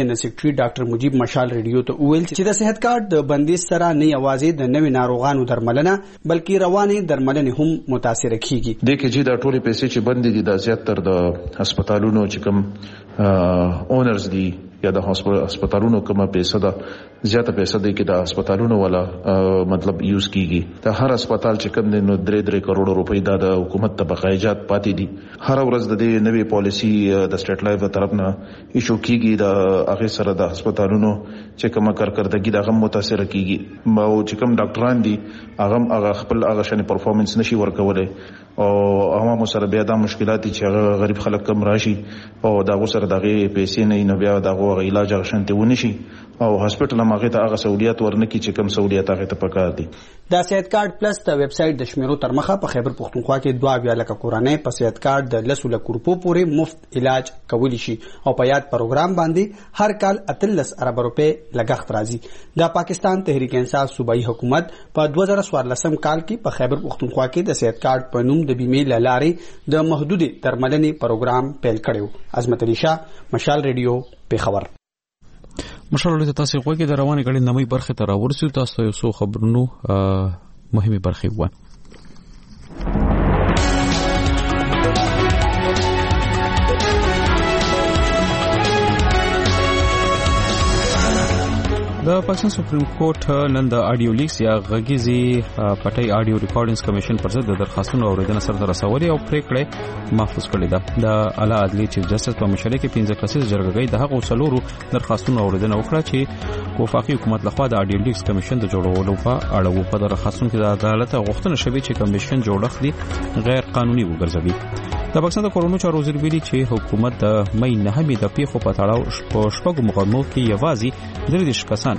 مشیر ډاکټر مجيب مشال ریډیو ته وویل چې د صحت کارت د بندیز سره نه یوازې د نوي ناروغانو درملنه بلکې رواني درملنې هم متاثر کیږي. د کې چې د ټولې پیسې چې بندي دي د زیاتره د هسپتالونو چې کوم اونرز دي یا د هسپتالونو کومه پیسې ده زیاته پیسې ده کې د هسپتالونو ولا مطلب یوز کیږي. د هر هسپتال چې کوم نو 3 کروڑ روپۍ د حکومت ته بقایجات پاتې دي. هر ورځ د دې نوې پالیسی د سټیټ لایف طرف نه ایشو کیږي. د هغه سره د هسپتالونو چې کومه کارکردګي د هم متاثر کیږي. او چې کوم ډاکټران دي هغه خپل هغه شنه پرفورمنس نشي ورکولای او عوامو سره بیا د مشکلات چې غریب خلک کم راشي او دا غوسره دغه پیسې نه بیا دغه علاج غشنته ونشي او هسپټل هغه ته هغه سہولیات ورنکي چې کوم سہولیات هغه ته پکار دي. د صحت کارت پلس د ویب سټ د شمیرو تر مخه په خیبر پختونخوا کې 2 لک کورانه په صحت کارت د 10 لک روپو پورې مفت علاج کولی شي او په یاد پروګرام باندې هر کال 13 ارب روپے لګښت راځي. د پاکستان تحریک انصاف صوبایي حکومت په 2014 کال کې په خیبر پختونخوا کې د صحت کارت په نوم د بیمې لارې د محدود درملنې پروګرام پیل کړو. عظمت علي شاه مشال ریډیو پیښور. مشال تاسو غوږی د روانې غړي نمې برخه ته راورسېو. تاسو یو څو خبرونو مهمه برخه و. د پاکستان سپریم کورټ نن د آډیو لیکس یا غږیزي پټي آډیو ریکارډینګز کمیشن پر ضد د درخواستونو اوریدنه سره رسولې او پریکړه محفوظ کړې ده. د اعلی عدالت چیف جسټس په مشرۍ کې 15 کسیز جرګه د هغو څلورو درخواستونو اوریدنه وکړه چې وفاقي حکومت لخوا د آډیو لیکس کمیشن د جوړولو په اړه و. په درخواستونو کې د عدالت غوښتنه شوې چې کمیشن جوړښت دی غیر قانوني وګرځوي. د پاکستان د کورونو چارو وزیر ویلي چې حکومت د مې 9 د پیښو په تړاو په شپږو مقدمو کې یوازې 3 کسان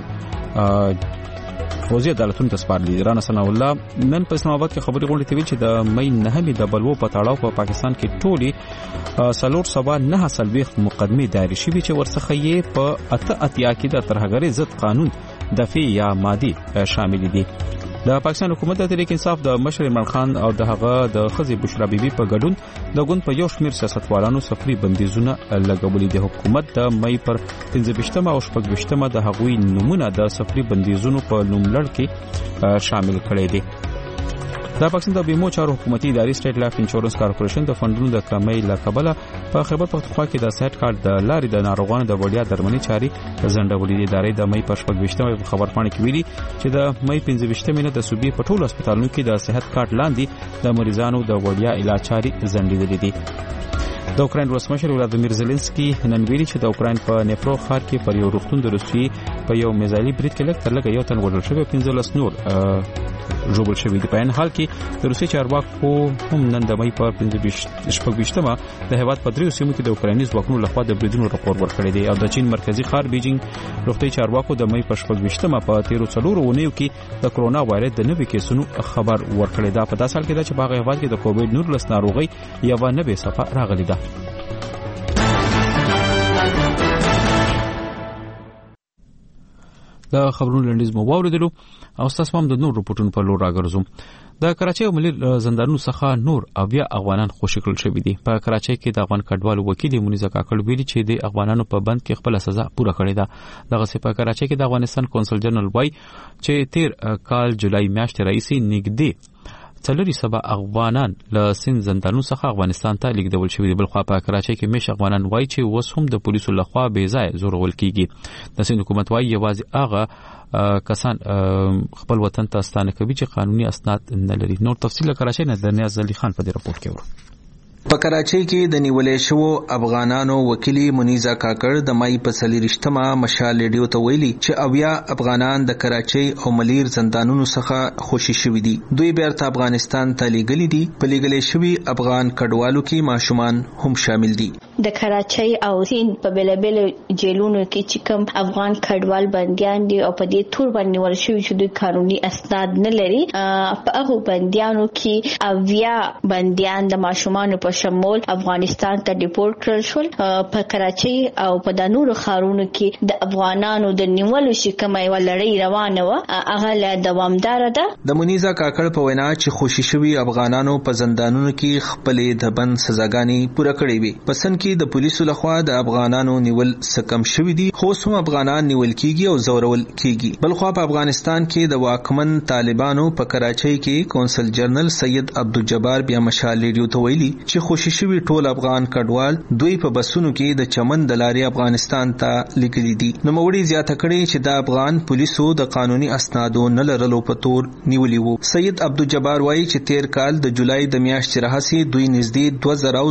فوزي عدالتونو ته سپارلي. رانا ثنا الله نن په اسلام آباد کې خبري غونډه کوي چې د مې 9 د بلوو په تړاو په پاکستان کې ټولي سلور سبا 9 سلويخت مقدمه دایره شوي چې ورڅخه یې په اتیا کې د ترهګرۍ ضد قانون دفعي یا مادي شامل دي. د پاکستان حکومت د تحریک انصاف د مشر عمران خان او د هغه د خزي بشرا بیبي په ګډون د ګوند په یو شمیر سیاستوالانو سفري بندیزونه لګولې. د حکومت د مې پر 15 او 16 د هغوی نمونه د سفري بندیزونو په نوملړ کې شامل کړي دي. د پاکستان د بیمو چارو حکومتي ادارې سټیټ لایف انشورنس کارپوریشن د فندونو د کمۍ لکبله په خیبر پختونخوا کې د صحت کارت د لارې د ناروغانو د وړیا درملنې چاري ځنډولې دي. ادارې د مې په 14 په خبرپاڼه کې ویلي چې د مې 15 نه د صوبې په ټولو هسپتالونو کې د صحت کارت لاندې د مریضانو د وړیا علاج چاري ځنډېدلې دي. د اوکراین ولسمشر ولادیمیر زيلنسکي نن ویلي چې د اوکراین په نیپرو ښار کې پر یو روغتون د روسي په یو میزایلي برید کې لږ تر لږه یو تن وژل شوی 15 نور ژوبل شوی دي. په ان حال کې د روسي چارواکو هم نن د مې پر 15 د هیواد په دریو سیمو کې د اوکرایني ځواکونو لخوا د بریدونو راپور ورکړی دی. او د چین مرکزی ښار بیجینګ روغتي چارواکو د مې په 15 په 13 ونیو کې د کرونا وایرس د نوي کیسونو خبر ورکړی دا. په داسې حال کې دا چې باغ هیواد کې د کووډ 19 ناروغي یو نوې صفه راغلی ده. د خبرونو لنډیز مو واوریدلو او تاسو هم د نور رپورټونو په لور راګرځوم. د کراچۍ او ملي زندانونو څخه نور اویا افغانان خوشی کړل شوی دي. په کراچۍ کې د افغان کډوالو وکیل منیزه کاکړ ویلي چې د افغانانو په بند کې خپل سزا پوره کړې ده. دغه څه په کراچۍ کې د افغانستان کونسل جنرال وای چې 13 کال جولای میاشتې رئیسي نګدي څلوري سبا افغانان له سند زندانونو څخه افغانستان ته لیږدول شوي دي. بلخوا په کراچۍ کې مش افغانان وای چې اوس هم د پولیسو لخوا بې ځای زورول کیږي. د سند حکومت وای یوازې هغه کسان خپل وطن ته ستانه کوي چې قانوني اسناد نه لري. نور تفصیل کراچۍ نه د نیاز علي خان په دې رپورت کې ورو. په کراچۍ کې د نیولې شو افغانانو وکیل منیزه کاکړ د مای په 23 مشال ریډیو ته ویلي چې اویا افغانان د کراچۍ او ملیر زندانونو څخه خوشی شوي دي. دوی بیرته افغانستان ته لیږلي دي. په لیږلې شوي افغان کډوالو کې ماشومان هم شامل دي. د کراچۍ او سند په بلبل جیلونو کې چې کوم افغان کډوال بنديان دي او په دې تور باندې ول شوي چې دوی قانوني اسناد نه لري. په هغه بنديانو کې اویا بنديان د ماشومان په شمول افغانستان ته ډیپورټ کړل شول. په کراچۍ او په د نورو ښارونو کې د افغانانو د نیولو شکمه یو لړۍ روانه و هغه له دوامدار ده. د منیزه کاکړ په وینا چې خوشی شوي افغانانو په زندانونو کې خپل د بند سزاګانی پوره کړې وي. پسند کې کې د پولیسو لخوا د افغانانو نیول سکم شوی دي، خو هم افغانان نیول کیږي او زورول کیږي. بلخوا په افغانستان کې د واکمن طالبانو په کراچۍ کې کونسل جنرال سید عبدالجبار بیا مشال ریډیو ته ویلي چې خوشي شوی ټول افغان کډوال دوی په بسونو کې د چمن د لارې افغانستان ته لیکلي دي. نوموړي زیاته کړې چې د افغان پولیسو د قانوني اسنادو نه لرلو په تور نیولي وو. سید عبدالجبار وایي چې تیر کال د جولای د میاشتې راهیسې دوی نږدې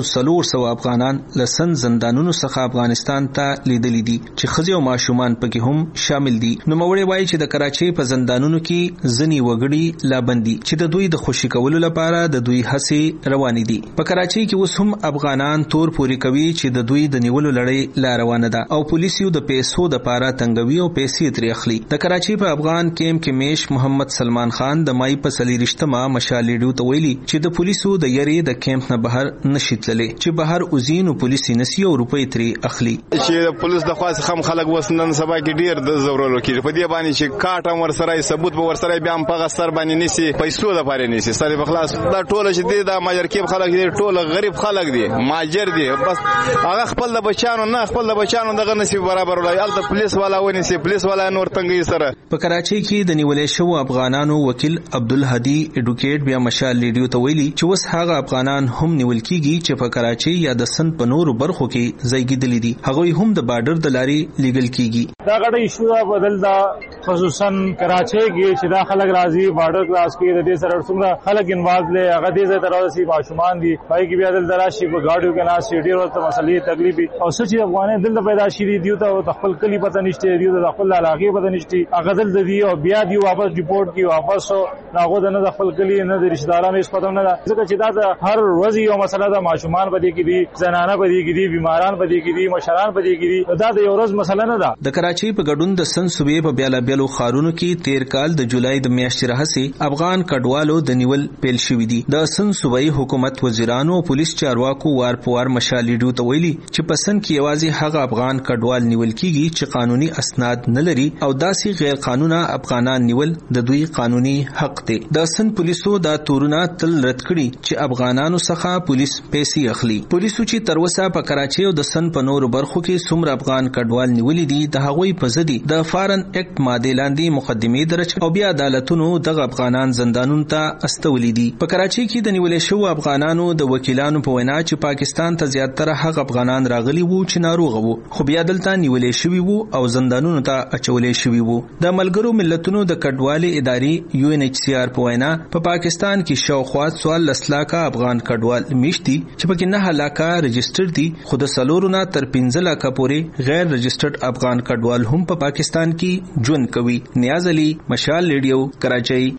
2400 افغانان لسن زندانونو څخه افغانستان ته لیدلي دي چې ښځې او ماشومان پکې هم شامل دي. نوموړي وایي چې د کراچۍ په زندانونو کې ځینې وګړي لابندي چې د دوی د خوشي کولو لپاره د دوی هڅې روانې دي. په کراچۍ کې اوس هم افغانان تور پوري کوي چې د دوی د نیولو لړۍ لا روانه ده او پولیس یو د پیسو د پاره تنګوي او پیسې ترې اخلي. د کراچۍ په افغان کیمپ کې میش محمد سلمان خان د مای په 24 مشال ریډیو ته ویلي چې د پولیسو د یری د کیمپ نه بهر نشي تللی، چې بهر اوزین او پولیس نسی او روپۍ ترې اخلي. چې د پولیس د خاص خم خلک وسنن سبا کې ډیر د زورولو کې په دې باندې چې کاټ ور سره ثبوت به ور سره بیا هم په سر باندې نسی پیسو د پاره نسی سره په خلاص دا ټول چې د ماجر کې خلک دي ټول غریب خلک دي ماجر دي بس هغه خپل د بچانو نه خپل د بچانو دغه نصیب برابر ولای الته پولیس والا ونیسي پولیس والا نور تنګي سره. په کراچۍ کې د نیولې شو افغانانو وکیل عبدالهادي اډوکیټ بیا مشال ریډیو ته ویلي چې وس هغه افغانان هم نیول کیږي چې په کراچۍ یا د سند په نورو برخو کې ځایګیدلې دي، هغه هم د بارډر د لارې لیګل کیږي. دا غړي ایشو بدل دا خصوصا کراچۍ کې چې دا خلک راځي بارډر کراس کې د دې سره څنګه خلک انواز لې هغه دې زه تراسي ماشومان دي پای کې بیا دل دراشي په گاډیو کې ناس ډیر ورته مسلې تکلیف او سچ افغانان دل پیدا شي دي ته خپل کلی پته نشته دی د خپل علاقې پته نشته هغه دل دی او بیا دی واپس ریپورت کی واپس ناغو نه خپل کلی نه د رشتہ دارانو هیڅ پته نه ده ځکه چې دا هر ورځ یو مسله ده ماشومان پدې کې دي زنانه پدې کې دي بیماران پدې کې دي مشران پدې کې دي دا د یو ورځ مسله نه ده. د کراچۍ په ګډون د سن صوبې په بیاله بیلو خارونو کې تیر کال د جولای د میاشتې راهیسې افغان کډوالو د نیول پیل شوې دي. د سن صوبې حکومت وزیرانو او پولیس چارواکو وار په وار مشال ریډیو ته ویلي چې په سن کې یوازې هغه افغان کډوال نیول کیږي چې قانوني اسناد نه لري او داسې غیر قانوني افغانان نیول د دوی قانوني حق دی. د سن پولیسو دا تورونه تل رد کړي چې افغانانو څخه پولیس پیسې اخلي. پولیسو چې تر اوسه په کراچۍ او د سن په نورو برخو کې څومره افغان کډوال نیولې دي د هغوی په ضد د فارن اکټ ماده لاندې مقدمې درج او بیا عدالتونو دغه افغانان زندانونو ته استولې دي. په کراچۍ کې د نیولې شو افغانانو د وکیلانو په وینا چې پاکستان ته زیاتره هغه افغانان راغلي وو چې ناروغ وو خو بیا دلته نیولې شوی وو او زندانونو ته اچولې شوی وو. د ملګرو ملتونو د کډوالۍ ادارې UNHCR په وینا په پاکستان کې شاوخوا 14 لکه افغان کډوال میشتي چې پکې 9 لکه رجسټر دي خو د سلورونه تر 15 لکه پورې غیر رجسټرډ افغان کډوال هم په پاکستان کې ژوند کوي. نیاز علي مشال ریډیو کراچۍ.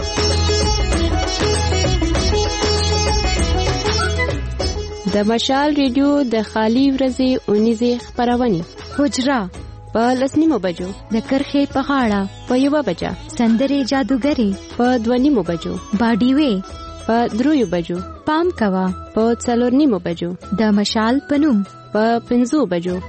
د مشال ریډیو د خالی ورځې اونیزه خبرونه حجرا په 10:30 بجو د کرخې په غاړه په 1 بجه سندري جادوګری په 2:30 بجو باډي وې په 3 بجو پام کوا په 4:30 بجو د مشال پنوم په 5 بجو.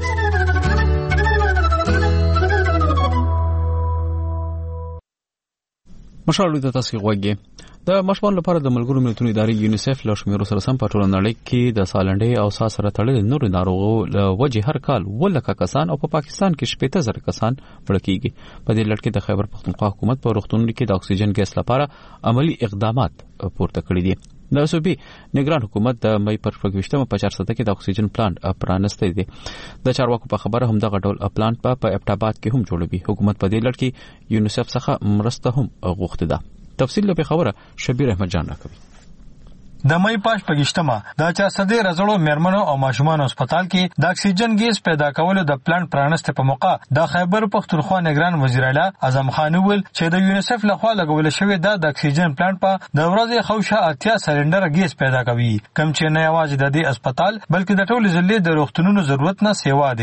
مشال د تاسو غوږی د مشمول لپاره د ملګرو ملتونو ادارې یونیسف له شمیرو سره سم په ټوله نړۍ کې د سالنډۍ او ساس سره تړلې نورو ناروغو له وجې هر کال 1 لک کسان او په پاکستان کې 70,000 کسان مړ کیږي. په دې لړ کې د خیبر پختونخوا حکومت په روغتونونو کې د اکسیجن ګیس لپاره عملی اقدامات پورته کړی دي. د صوبې نگران حکومت د مې پر 24 په 400 کې د اکسیجن پلانټ پرانسته دي. د چارواکو په خبره هم دغه ډول پلانټ په ابټاباد کې هم جوړوي. حکومت په دې لړ کې یونیسف څخه مرسته هم غوښته ده. تفصیل په خبره شبیر احمد جان راکوي. د مې پاش پګشتمه د 400 رزړو مرمنو او ماشومان هسپتال کې د اکسیجن ګیس پیدا کولو د پلانټ پرانسته په موقع د خیبر پختونخوا نگران وزیر اعلی اعظم خان ویل چې د یونیسف لخوا لګول شوی د اکسیجن پلانټ په د ورځې خوشه 80 سلندر ګیس پیدا کوي کم چې نه یوازې د دې هسپتال بلکې د ټولو ضلع د روغتونونو ضرورت نه سیوا دی.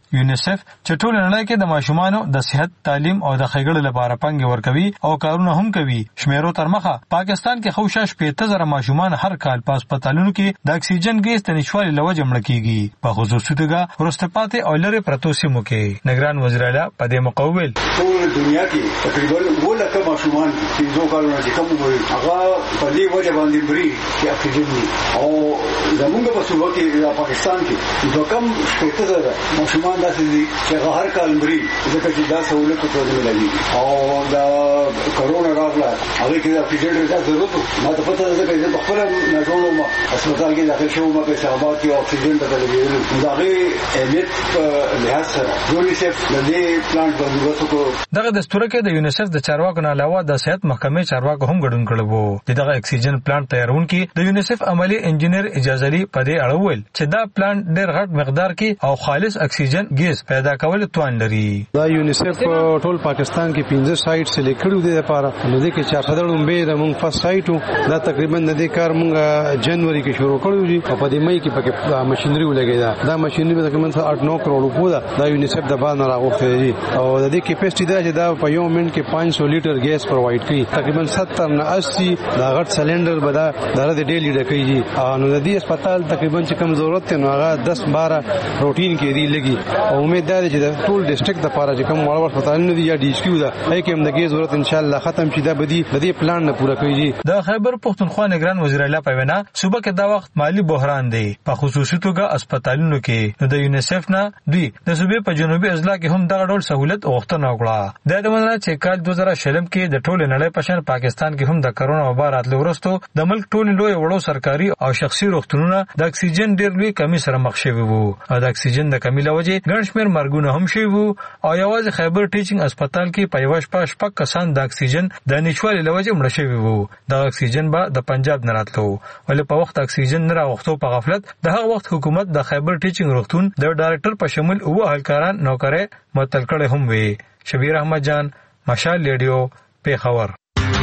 یونیسف چې ټول نړۍ کې د ماشومانو د صحت تعلیم او د خېګړې لپاره پنګ ورکوي او کارونه هم کوي. شمیرو تر مخه پاکستان کې خوشا 70,000 ماشومان هر کال په هسپتالونو کې د اکسیجن ګیس د نشوالي لوجه مړ کیږي. په خصوصي توګه ورستپاتې او لری پرتو سیمو کې نگران وزیر اعلی په دې مقابل ټول دنیا کې تقریبا 200,000 ماشومان چې دوه کالونه چې کوم وي هغه په دې وجه باندې مري چې اکسیجن دي او زمونږ په صوبه کې د پاکستان کې د کم 70,000 ماشومان داسې دي چې هغه هر کال مري ځکه چې دا سہولت په توګه ملي او دا کرونا راغله هغه کې د اکسیجن ډېر ضرورت ما ته پته ده چې په خپل ناجوړو ما هسپتال کې داخل شوم په حسابات کې اکسیجن ته لګېدل دا غي امیت په لحاظ سره یونیسف د دې پلانټ باندې وسو دغه دستور کې د یونیسف د چارواکو نه علاوه د صحت محکمې چارواکو هم ګډون کړی وو. دغه اکسیجن پلانټ تیارونکي د یونیسف عملی انجینر اجازه لري په دې اړه ویل چې دا پلانټ ډېر غټ مقدار کې او خالص اکسیجن ګیس پیدا کول توان لري. دا یونیسف ټول پاکستان کې 15 سایټ سلیکټ کړو دي لپاره نو دې کې 400 به د مونږ فرست سایټو دا تقریبا د دې کار مونږ جنوري کې شروع کړو دي او په دې مې کې پکې ماشينري ولګیدا. دا ماشينري به تقریبا 8-9 کروڑ روپیه دا یونیسف د باندې راغوښتي دي او د دې کیپاسټي دا چې دا په یو منټ کې 500 لیټر ګیس پرووایډ کوي. تقریبا 70 نه 80 دا غټ سلندر به دا د ډیلی ډکېږي نو د دې هسپتال تقریبا چې کم ضرورت ته نو هغه 10-12 روټین کې دی لګي او امید ده چې د ټول ډیسټریکټ لپاره چې کوم وړ هسپتالونه دي یا ډي ایچ کیو دا هي کې هم د ګیس ضرورت ان شاء الله ختم شي دا بدی د دې پلان نه پوره کوي. د خیبر پختونخوا نگران وزیر اعلی په وینا صوبه کې دا وخت مالی بحران دی په خصوصي توګه هسپتالونو کې د یونیسف نه دوی د صوبې په جنوبي اضلاع کې هم دغه ډول سہولت غوښتنه وکړه. د دې معنی چې کال 2020 کې د ټول نړۍ په شان پاکستان کې هم د کرونا وبا راتلو وروسته د ملک ټول لوی وړو سرکاري او شخصي روغتونونه د اکسیجن ډېر لوی کمی سره مخ شوي وو او د اکسیجن د کمی لوجه ګڼ شمېر مرګونه هم شوي وو او یوازې خیبر ټیچینګ هسپتال کې په یوه شپه 6 کسان د اکسیجن د نشوالي لوجه مړه شوي وو. د اکسیجن به د پنجاب نه راتلو ولې په وخت اکسیجن نه راغوښتو په غفلت د هغه وخت حکومت د خیبر ټیچینګ روغتون د ډایرکټر په شمول او اهلکاران نوکرې معطل کړي هم وي. شبیر احمد جان مشال ریډیو پیښور.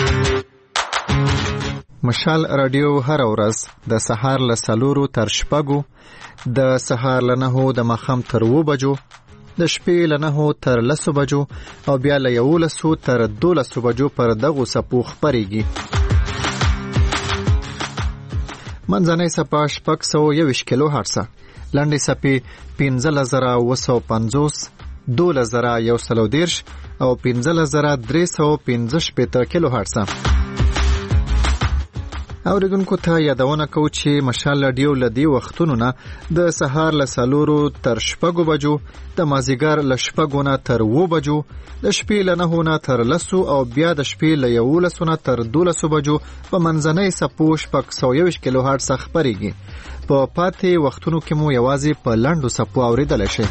مشال رادیو هر ورځ د سهار له 4 تر 6 د سهار له 9 د ماښام تر 2 بجو د شپې له 9 تر 10 بجو او بیا له 11 تر 12 بجو پر دغه سپو خبريږي. منځنۍ سپا 621 کیلو هرتز، لنډې سپې 15950، 12110 او 15315 کیلو هرتز. اوریدونکو ته یادونه کوو چې مشال رادیو لدی وختونو نه د سهار له 4 تر 6 بجو، د مازیګر له 6 نه تر 2 بجو، د شپې له 9 نه تر 10 او بیا د شپې له 11 نه تر 12 بجو په منځنۍ سپو 621 کیلو هرتز خبريږي. په پاتې وختونو کې مو یوازې په لاندو سپو اوریدل شي.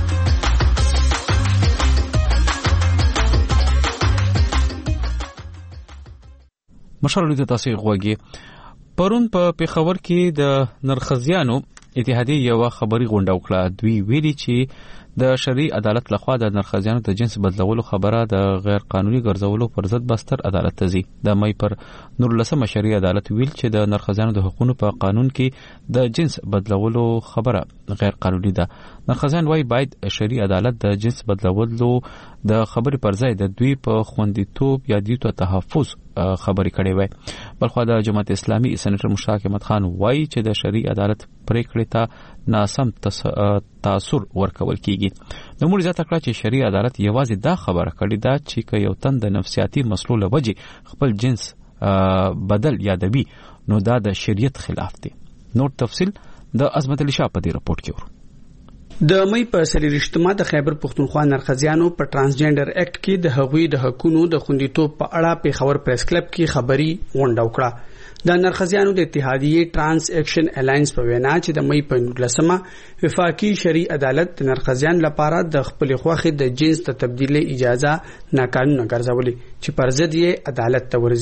مشال رادیو تاسو غوږی پرون په پیښور کې د نرخزیانو اتحادیه یو خبري غونډه وکړه. دوی ویلي چې د شرعي عدالت لخوا د نرخزیانو د جنس بدلولو خبره د غیر قانوني ګرځولو پر ضد بستر عدالت ته ځي. د مې پر 19 شرعي عدالت ویل چې د نرخزیانو د حقوقو په قانون کې د جنس بدلولو خبره غیر قانوني ده. نرخزیان وايي باید شرعي عدالت د جنس بدلولو د خبرې پر ځای د دوی په خوندیتوب یا دوی ته تحفظ خبرې کړې وای. بلخو د جماعت اسلامي سېنیټر مشتاق احمد خان وايي چې د شرعي عدالت پریکړې ته ناسم تاثر ورکول کیږي. نو موږ زیاته کړه چې شرعي عدالت یوازې دا خبره کړې ده چې که یو تن د نفسیاتي مسلو له وجې خپل جنس بدل یادوي نو دا د شریعت خلاف دی. نور تفصیل د عظمت علي شاه په دې رپورت کې ورو. د مې په 23 د خیبر پختونخوا نرخزیانو په ترانسجنډر اکټ کې د هغوی د حقوقو د خوندیتوب په اړه په خبر پریس کلب کې خبري غونډه وکړه. د نرخزیانو د اتحادیه ترانس اکشن الاینس په وینا چې د مې په 19 وفاقي شرعي عدالت د نرخزیان لپاره د خپل خوخه د جنس ته تبدیلی اجازه ناقانونه ګرځولې چې پر ضد یې عدالت ته ورځي.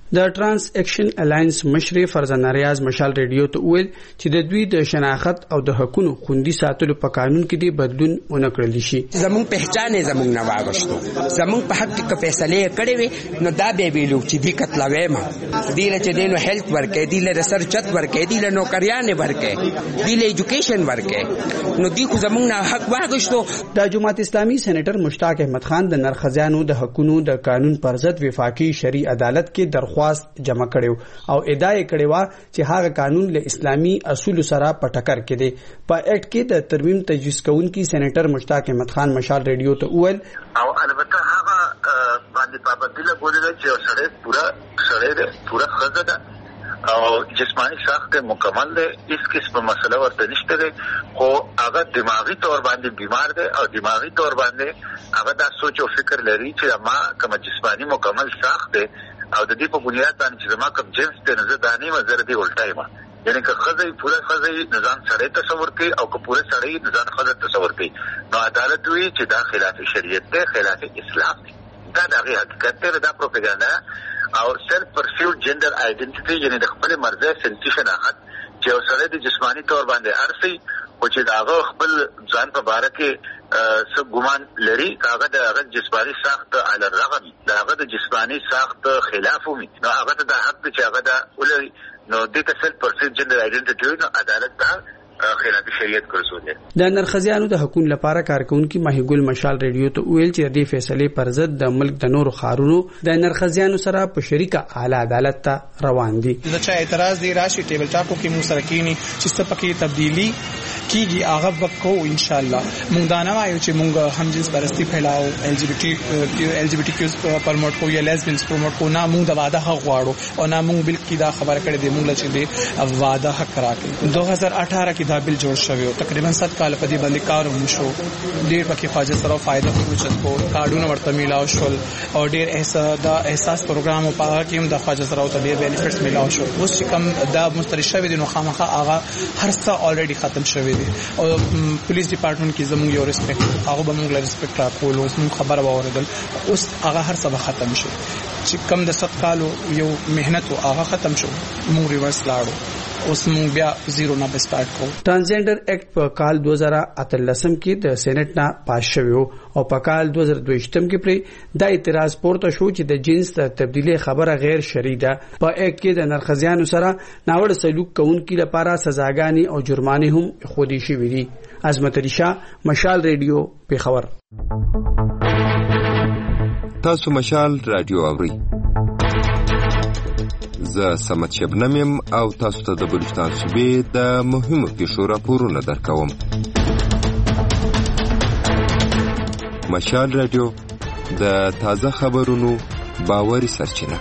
د ترانس اکشن الاینس مشر فرزانه ریاض مشال ریډیو ته ویل چې د دوی د شناخت او د حقوقو خوندي ساتلو په قانون کې دی بدلون ونکړل شي. زمون پہچان زمون نه واغښتو زمون په حق کې فیصله کړې وي نو دا به ویلو چې دی کتلوي ما دی له چې دینو هیلث ورکې دی له ریسرچ ورکې دی له نوکریان ورکې دی له ایجوکیشن ورکې نو دی خو زمون نه حق واغښتو. د جماعت اسلامي سېنیټر مشتاق احمد خان د نرخزیانو د حقوقو د قانون پر ضد وفاقي شرعي عدالت کې درخواست جمع کړو او ادعا کړې و چې هغه قانون له اسلامي اصول سره په ټکر کې دی. په اکټ کې د ترمیم تجویز کوونکي سېنیټر مشتاق احمد خان مشال ریډیو ته وویل او البته هغه باندې پابندي لګولې چې سړی پورا خزه ده او جسمانی ساخت مکمل ده. اس قسم مسئلہ ورته نشته ده خو هغه دماغي تور باندې بیمار ده او دماغي تور باندې هغه دا سوچ او فکر لري چې ما کوم جسمانی مکمل ساخت ده او د دې په بنیاد باندې چې ما کوم جنس ته نظر دانی مزر دی الټای ما یعنی که خزه پورا خزه نظام سره تصور کوي او که پورا سره نظام خزه تصور کوي نو عدالت وی چې دا خلاف شریعت ده خلاف اسلام دی. دا د حقیقت ته دا پروپاګاندا او سیلف پرسیوډ جندر آیډنټیټي یعنی د خپل مرزه سنتي شناخت چې سره د جسمانی تور باندې ارسي او چې دا خپل ځان په باره کې څه ګمان لري هغه د جسمانی ساخت علی الرغم دا د جسمانی ساخت خلاف وي نو هغه د حق چې هغه دا ولري نو د سیلف پرسیوډ جندر آیډنټیټي نو عدالت دا خلاف شریعت ګرځول. د نرخزیانو د حقوقو لپاره کارکونکي ماهیګل مشال ریډیو ته ویل چې د فیصله پر ضد د ملک د نورو خارونو د نرخزیانو سره په شریکه اعلی عدالت ته روان دي. د چا اعتراض دی راشي ټیبل ټاپو کې مو سره کینی چې څه پکې تبدیلی کیږي هغه وکړو ان شاء الله. مونږ دا نه وایو چې مونږ هم جنس پرستی پھیلاو ال جی بی ټی کیوز پرموټ کو یا لیزبینز پرموټ کو نه مونږ د واده حق غواړو او نه مونږ بل کې دا خبره کړې دی مونږ چې دی واده حق راکړي. 2018 کې دا بل جوړ شوی تقریبا 7 کال په دې باندې کار وشو ډېر پکې خواجه سره فائدہ پروچت کو کارډونه ورته میلاو شول او ډېر احساس پروګرام په هغه کې هم د خواجه سره ته ډېر بینیفټس میلاو شو. اوس چې کوم دا مستری شوی دی نو خامخا هغه هر څه الریډي ختم شوی دی او پولیس ډپارټمنټ کې زموږ یو ریسپیکټ هغه به موږ له ریسپیکټ راکول اوس موږ خبره واوریدل اوس هغه هر څه ختم شو چې کوم د 7 کالو یو مهنت هغه ختم شو موږ ریورس لاړو اوس موږ بیا زیرو نه سٹارټ کوو. ټرانسجنډر اکټ په کال 2013 کې د سېنات نه پاس شوی او په کال 2022 کې پر د اعتراض پورته شو چې د جنس د تبدیلی خبره غیر شرعي ده. په اکټ کې د نرخزیانو سره ناوړه سلوک کوونکو لپاره سزاګانی او جرمانه هم خودي شوې دي. عظمت ریشا مشال ریډیو پیښور. تاسو مشال رادیو اورئ. زه سمت شبنم او تاسو ته د بلوچستان صوبې د مهمو پیښو راپورونه درکوم. مشال رادیو د تازه خبرونو باوري سرچینه.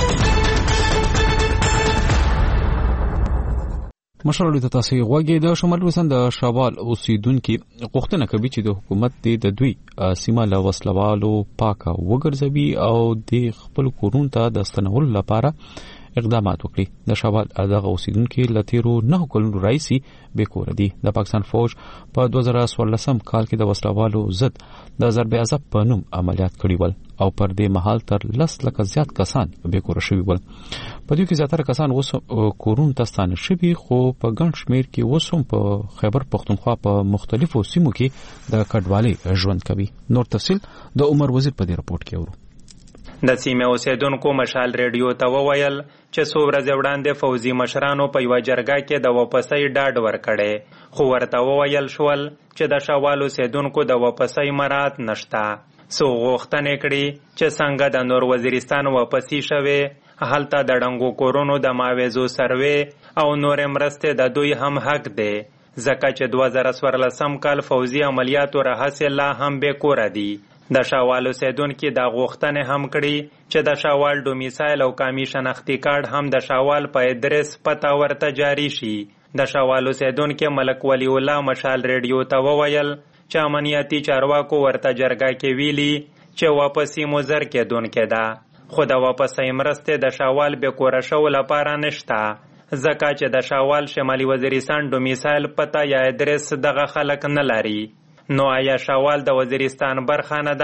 مشرانو ته تاسو غوږی د شمال وسند د شوال اوسیدونکو غوښتنه کوي چې د حکومت د دوی سیمه له وسلوالو پاکه وګرځوي او د خپل کورون ته د ستنولو لپاره اقدامات وکړي. د شوال دغه اوسیدونکو لتیرو 9 کلونو راځي به کور دي. د پاکستان فوج په 2014 کال کې د وسلوالو ضد د ضرب عذاب په نوم عملیات کړي ول او پر دې مهال تر 10 لک زیات کسان به کور شوي ول. په دې کې زیاتره کسان اوس کورون ته ستانه شوي خو په ګڼ شمیر کې اوس هم په خیبر پختونخوا په مختلفو سیمو کې د کډوالۍ ژوند کوي. نور تفصیل د عمر وزیر په دې رپورت کې اورو. د سیمه اوسیدونکو مشال ریډیو ته وویل چې څو ورځې وړاندې فوزي مشرانو په یو جرګه کې د واپسۍ ډاډ ورکړی خو ورته وویل شول چې د شوال اوسیدونکو د واپسۍ مراد نشته. څو غوښتنې کړي چې څنګه د نور وزیرستان واپسی شوي هلته د ډنګو کورونو د ماویزو سروي او نور مرستې د دوی هم حق دی ځکه چې 2014 کال فوزي عملیاتو راهسې لا هم بې کوره دي. د شوال اوسیدونکو د غوښتنې هم کړي چې د شوال ډومیسایل او قومي شناختی کارت هم د شوال په ادرس پته ورته جاری شي. د شوال اوسیدونکو ملک ولی الله مشال ریډیو ته وویل چې امنیتي چارواکو ورته جرګه کې ویلي چې واپسی مزر کېدونکې ده خو د واپسی مرستې د شوال بې کوره شو لپاره نشته ځکه چې د شوال شمالي وزیرستان ډومیسایل پته یا ادرس دغه خلک نه لري. نو آیا شوال د وزیرستان برخه نه ده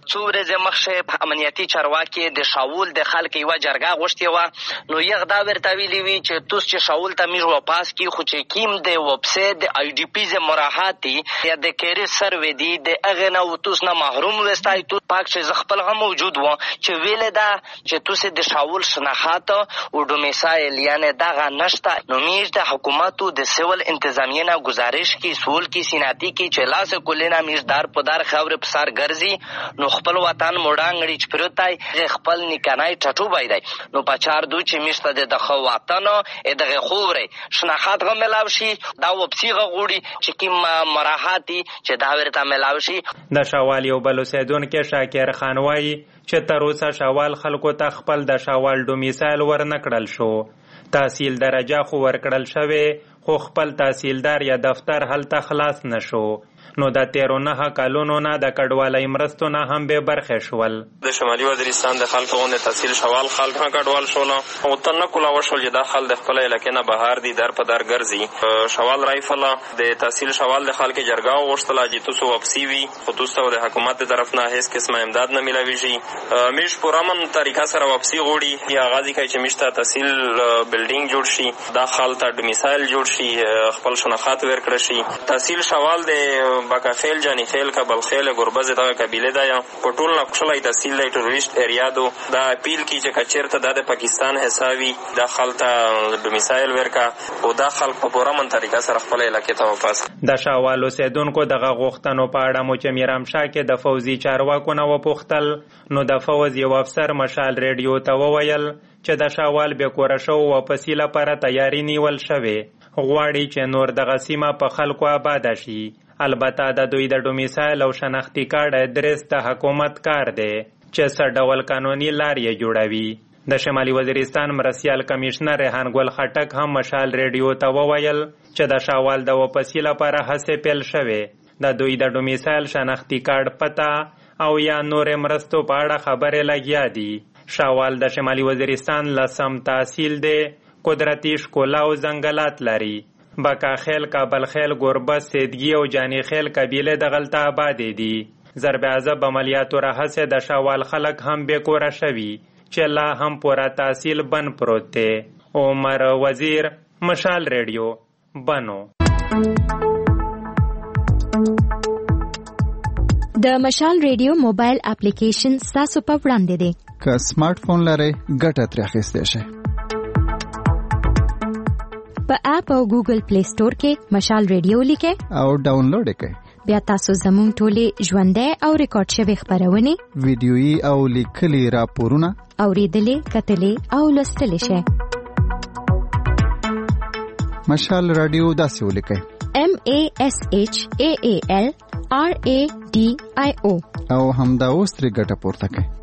څو ورځې مخکې امنیتي چارواکي د شاول د خلک یوه جرګه غوښتې وه، نو یغ دا ورته ویلي وي چې توس چې شاول ته میږ واپس کی خو چې کیم د وبسایت د آی ډي پی ز مراحاتي یا د کېری سروې دی د هغه نه وتوس نه محروم وستای تو پاک چې خپل هم موجود و چې ویل دا چې توس د شاول شناخت او ډومیسایل یعنی دغه نشته. نو میږ د حکومت د سیول انتظامیه نه گزارش کی سول کی سیناتی کی چې لاس کولینا میږ دار په دار خبره پسار ګرځي، نو خپل وطن موډانګړي چې پروتای خپل نکانای ټټو بایدای. نو پچار دوی چې میشته د خو وطن دغه خوره شناخت غو ملاو شي دا وبسیغه غوړي چې کوم مراحاتي چې دا ورته ملاو شي. د شوال یو بل اوسیدونکو شاکر خان وایي چې تر اوسه شوال خلکو ته خپل د شوال ډومیسایل ورنکړل شو، تحصیل درجه خو ورکړل شوې خو خپل تحصیلدار یا دفتر هلته خلاص نشو. نو د 13 کلونو نه د کډوالۍ مرستو نه هم به برخه شول. د شمالي وزیرستان د خلکو غونډه تحصیل شوال خلک نه کډوال شول او تنه کولا وشول چې د خلک د خپل علاقې نه بهر دي در په در ګرځي. شوال رایفل د تحصیل شوال د خلک جرګه وغوښتله چې تاسو واپسی وي خو تاسو د حکومت د طرف نه هیڅ قسمه امداد نه ملويږي. میش پرامن طریقه سره واپسی غوړي یا غازی کوي چې مشته تحصیل بلډینګ جوړ شي، د خلک ته ډومیسایل جوړ شي، خپل شناخت ورکړي شي. تحصیل شوال د باکا خیل جانی خیل کبل خیل گربز دغه قبیله دا یا پټول نه خوشلای تحصیل د ټوریست ایریا دو دا اپیل کی چې کچیرته د پاکستان حسابي د خلک ډومیسایل ورکا او د خلک په پوره من طریقه سره خپل علاقې ته واپس. د شوال اوسیدونکو دغه غوښتنو په اړه مو چې میرام شاه کې د فوزي چارواکو نه وپوښتل، نو د فوز یو افسر مشال ریډیو ته وویل چې د شوال به کور شو واپسی لپاره تیاری نیول شوې، غواړي چې نور دغه سیمه په خلکو آباد شي. البته د دوی د ډومیسایل او شناختی کارت ادرس د حکومت کار دی چې څه ډول قانوني لارې جوړوي. د شمالي وزیرستان مرسیال کمشنر ریحان ګل خټک هم مشال ریډیو ته وویل چې د شوال د واپسی لپاره هڅې پیل شوې، د دوی د ډومیسایل شناختی کارت پتا او یا نور مرستو په اړه خبرې لګیا دي. شوال د شمالي وزیرستان لسم تحصیل دی، قدرتی ښکلا او ځنګلات لري. بکا خیل، کابل خیل، گربز، سیدگی او جانی خیل قبیله دغلته آبادې دي. ضرب عذاب عملیاتو راهسې د شوال خلک هم بیکوره شوي چې لا هم پوره تحصیل بند پروت دی. عمر وزیر، مشال ریډیو، بنو. د مشال ریډیو موبایل اپلیکیشن تاسو په وړاندې دی. که سمارټ فون لرئ ګټه ترې اخیستی شئ. په اپ او ګوګل پلی سٹور کې مشال ریډیو لیکئ او ډاونلوډ کړئ. بیا تاسو زموږ ټولې ژوندۍ او ریکارډ شوی خبرونه، ویډیويي او لیکلي راپورونه اوریدلې، کتلې او لوستلې شئ. مشال رادیو داسې ولیکئ: MASHAAL RADIO او همدا اوس ترې ګټه پورته کړئ.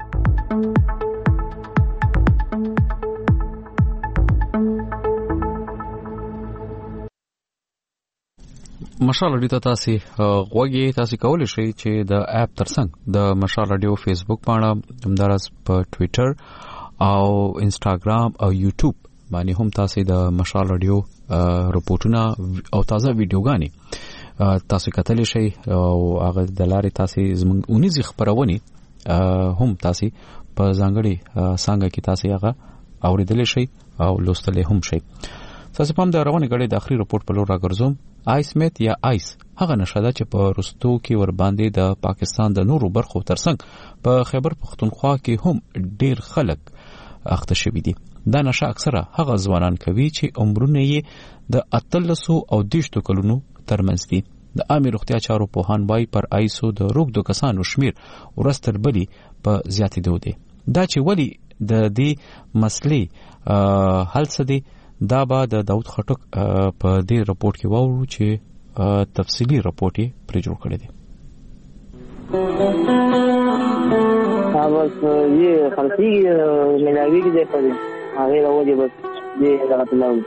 مشال رادیو ته تاسو غوږی تاسو کولی شئ چې د اپ ترڅنګ د مشال رادیو فیسبوک باندې، همدارس په ټوئیټر او انسټاګرام او یوټیوب باندې هم تاسو د مشال رادیو رپورټونه او تازه ویډیوګانې تاسو کتلی شئ او هغه د لارې تاسو زموږ اونیزي خبرونه هم تاسو په ځانګړي څنګه کې تاسو هغه اوریدلی شئ او لوستلی هم شئ. تاسو په د رواني غړي د اخري رپورټ په لور راګرځوم. آیس میت یا آیس هغه نشه ده چې په رستو کې ور باندې د پاکستان د نورو برخو ترڅنګ په خیبر پختونخوا کې هم ډیر خلک اخته شوي دي. دا نشه اکثره هغه ځوانان کوي چې عمرونه یې د 13 او 20 کلونو ترمنځ دي. د عامه روغتیا چارو پوهان وايي پر آیسو د روغدو کسانو شمیر ورستر بلی په زیاتېدو دي. دا چې ولی د دې مسلې حل څه دي، دا به د داود خټک په دې رپورټ کې واورو چې تفصیلی رپورټ یې پرې جوړ کړی دی. بس یہ خرچی ملاوی کی جیسا دی آگے رہو جی بس یہ رغت اللہ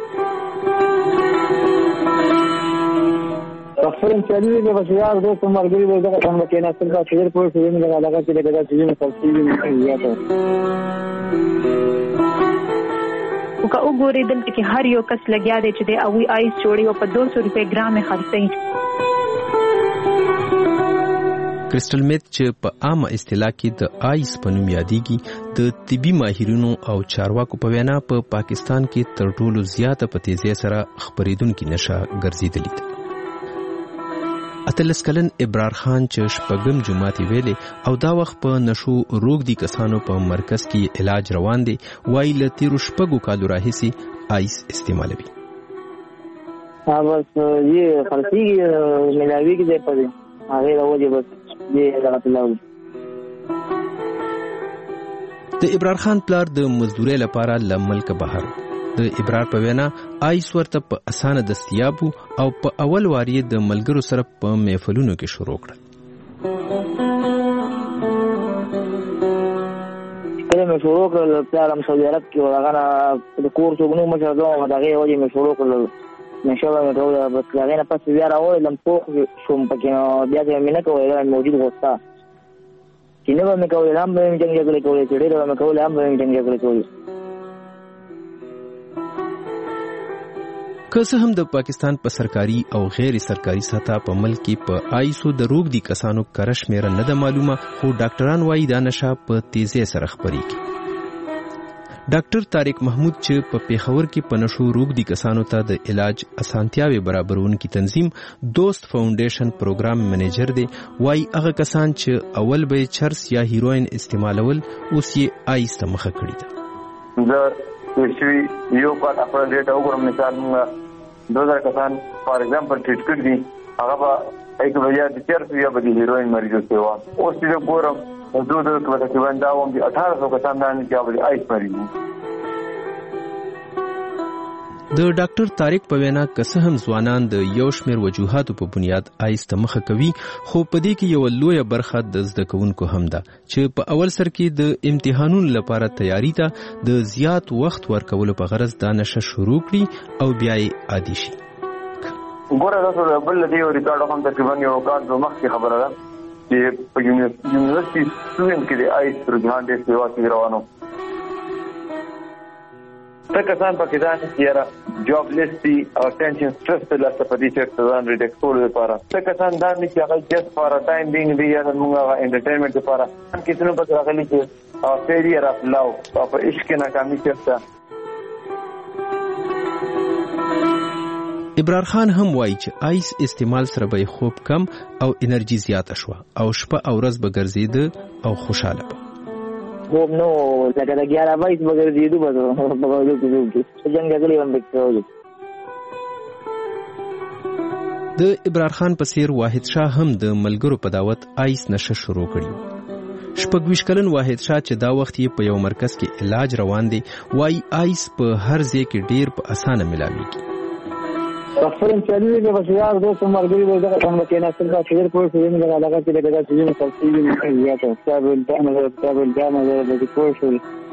تفصیل چلیے کہ بس یار دوست مرگری بولتا کہ ہم بچے ناصر کا شجر پور سے میں لگا کہ لگا چیزیں میں تفصیل نہیں ہوا تھا که وګورئ دلته کې هر یو کس لګیا دی چې د هغوی آیس جوړي او په 200 روپۍ ګرام یې خرڅوي. کرسټل میت چې په عامه اصطلاح کې د آیس په نوم یادېږي د طبي ماهرینو او چارواکو په وینا په پاکستان کې تر ټولو زیاته په تیزۍ سره خپرېدونکې نشه ګرځېدلې ده. 18 کلن ابرار خان چې شپږم جمعات ویلې او دا وخت په نشو روږدي کسانو په مرکز کې علاج روان دی وایي له تیرو شپږو کالو راهیسې آیس استعمالوي. بس یہ خرچی ملاوی کی ځای په دی هغه راوځي بس دې راته لاو. د ابرار خان پلار د مزدورۍ لپاره له ملک بهر. د ابرار په وینا آیس ورته په اسانه دستیاب او په اول واری د ملګرو سره په محفلونو کې شروع کړ. کله مې شروع کړل پلارم سعودي عرب کې ورغانه د کورس وګڼو مشه دوه دغه وجه مې شروع کړل نشوه مې ټول بس هغه نه پس بیا راوړل په شوم پکې بیا چې مې نه کوله موجود غوستا کینه مې کوله هم مې څنګه کولې چې ډېر مې کوله هم مې څنګه کولې. که څه هم د پاکستان په سرکاري او غیر سرکاري سطح په ملک کې په آیسو د روږدي کسانو کره شمیره نه ده معلومه خو ډاکټران وایي دا نشه په تیزۍ سره خپرېږي. ډاکټر طارق محمود چې په پیښور کې په نشو روږدي کسانو ته د علاج اسانتیاوې برابرونکي تنظیم دوست فاونډیشن پروګرام منیجر دی وایي هغه کسان چې اول به چرس یا هیروین استعمالول اوس یې آیس ته مخه کړې ده. وشوي یو کال خپل ډیټا وګورم مثال موږ 2000 کسان فار ایگزامپل ټریټ کړی دي هغه به ایک بیا د چرس یا د هیروین مریضو سیوا اوس چې ګورم حدود تقریبا دا هم 1800 کسان باندې چې آیس مریض. د ډاکټر طارق په وینا که څه هم ځوانان د یو شمېر وجوهاتو په بنیاد آیس ته مخه کوي خو په دې کې یو لویه برخه د زده کوونکو هم ده چې په اول سر کې د امتحانونو لپاره تیاری ته د زیات وخت ورکولو په غرض دا نشه شروع کړي او بیا یې عادي شي. ګوره تاسو بل دی ریکارډ هم تقریبا یو کال د مخکې خبره ده چې په یونیورسيټي سټوډنټ کې د آیس رجحان ډېر سیوا کې روانو ته کسان پکې ځان کیره جاب لیسټي او ټینشن سټرس په لاس په دې چې ځان ریډکسول لپاره ته کسان دا نه چې هغه جست فار ا ټایم بینګ دی یا موږ انټرټینمنت لپاره کې څنګه پکې راغلي چې فیلیر اف لاو په عشق کې ناکامي چرته. ابرار خان هم وایي چې آیس استعمال سره به خوب کم او انرژي زیاته شوه او شپه او ورځ به ګرځېده او خوشاله به. خوب نو لکه د 11 بایس به ګرځېدو به جنګ غلي هم وکړو. د ابرار خان په څیر واحد شاه هم د ملګرو په دعوت آیس نشه شروع کړی. 26 کلن واحد شاه چې دا وخت یې په یو مرکز کې علاج روان دی وایي آیس په هر ځای کې ډیر په اسانه ملاويږي. تفصیل چلیږي چې بشیار دوست مرګري به دغه څنګه کې نه څنګه چې په څه نه لګا چې دغه څه نه تفصیل نه زیاته تابل دامه د کوشش.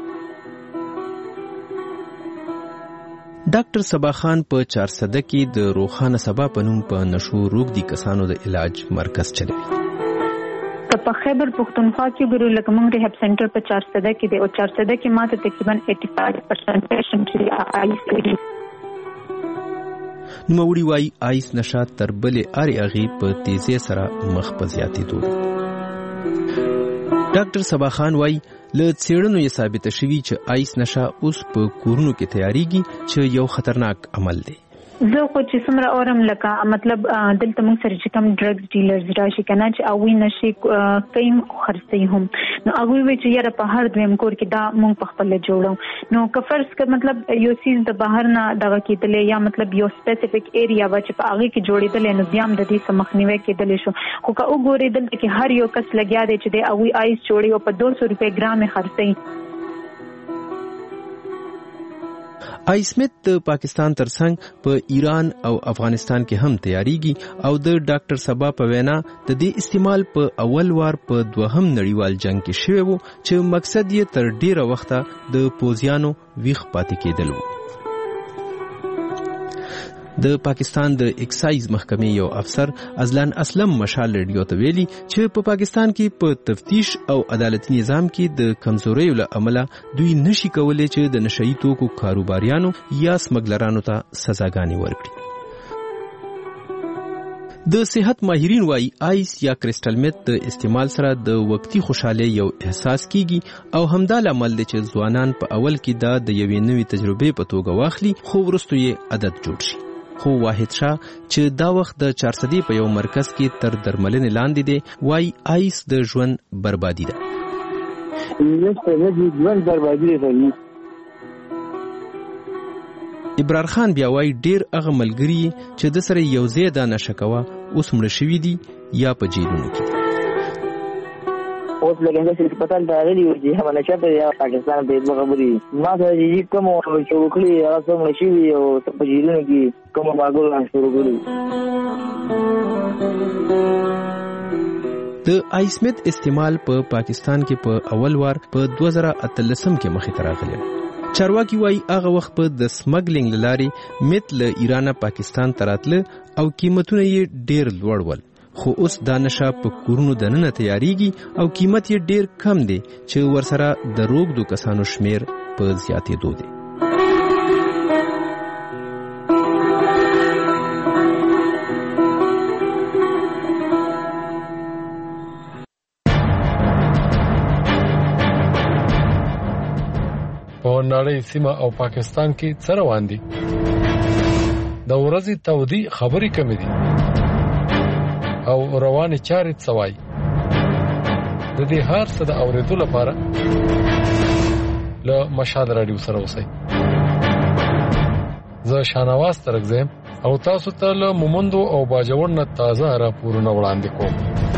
ډاکټر صبا خان په 400 کې د روخانه سبا په نوم په نشو روږدي کسانو د علاج مرکز چلوي. په خیبر پختونخوا کې ګورو لکه موږ ریهاب سنټر په 400 کې دی او 400 کې ماته تقریبا 85% پیشنټ آیس لري. نوموړي وایي آیس نشه تر بلې ارې هغې په تیزۍ سره مخ په زیاتېدو. ډاکټر صبا خان وایي له څېړنو یې ثابته شوي چې آیس نشه اوس په کورونو کې تیاریږي چې یو خطرناک عمل دی. زه خو چې څومره اورم لکه مطلب دلته موږ سره چې کوم ډرګز ډیلرز راشي کنه چې هغوی نشي کوي خرڅوي هم نو هغوی وایي چې یاره په هر دویم کور کې دا موږ په خپله جوړو نو که فرض که مطلب یو څیز د بهر نه دغه کېدلی یا مطلب یو سپیسیفیک ایریا وه چې په هغې کې جوړېدلی نو بیا هم د دې څه مخنیوی کېدلی شو خو که وګورې دلته کې هر یو کس لګیا دی چې دی هغوی آیس جوړوي او په 200 روپۍ ګرام یې خرڅوي. آیس میت د پاکستان ترڅنګ په ایران او افغانستان کې هم تیاریږي او د ډاکټر صبا په وینا د دې استعمال په اول وار په دوهم نړیوال جنگ کې شوی وو چې مقصد یې تر ډیره وخته د پوځیانو ویښ پاتې کېدل وو. د پاکستان د اکسایز محکمې یو افسر ازلان اسلم مشال ریډیو ته ویلي چې په پاکستان کې په تفتیش او عدالتي نظام کې د کمزوریو له امله دوی نشي کولای چې د نشئی توکو کاروباریانو یا سمګلرانو ته سزاګانې ورکړي. د صحت ماهرین وایي آیس یا کرسټل میت د استعمال سره د وقتی خوشحالي یو احساس کیږي او همدا لامل دی چې ځوانان په اول کې دا د یوې نوې تجربې په توګه واخلي خو وروسته یې عادت جوړ شي. خو واحد شاه چې دا وخت د 400 په یو مرکز کې تر درملنې لاندې دی وایي آیس د ژوند بربادي ده. ژوند بربادي ده. ابرار خان بیا وایي ډیر هغه ملګري چې د سره یو ځای دا نشه کوه اوس مړه شوي دي یا په جیلونو کې دي. اوس لکه چې هسپتال ته راغلي وو چې هغه نشه ته یا پاکستان ته دوه خبرې ما ته چې کوم شروع کړي هغه څه مړه شوي او په جیلونو کې کوم باګول شروع کړي. د آیس میت استعمال په پاکستان کې په اول وار په 2013 کې مخې ته راغلی. چارواکي وایي هغه وخت په د سمګلینګ لارې میت له ایران پاکستان ته راتله او قیمتونه یې ډیر لوړ ول. خو اوس دا نشه په کورونو دننه تیاریږي او قیمت یې ډیر کم دی چې ورسره د روږدو کسانو شمیر په زیاتېدو دی. په نړۍ سیمه او پاکستان کې څه روان دي؟ د ورځې تودي خبرې کمې دي او روانې چارې څه وایي؟ د دې هر څه د اورېدو لپاره له مشال راډیو سره اوسئ. زه شانواز ترک زم او تاسو ته له مومندو او باجوړ نه تازه راپورونه وړاندې کوم.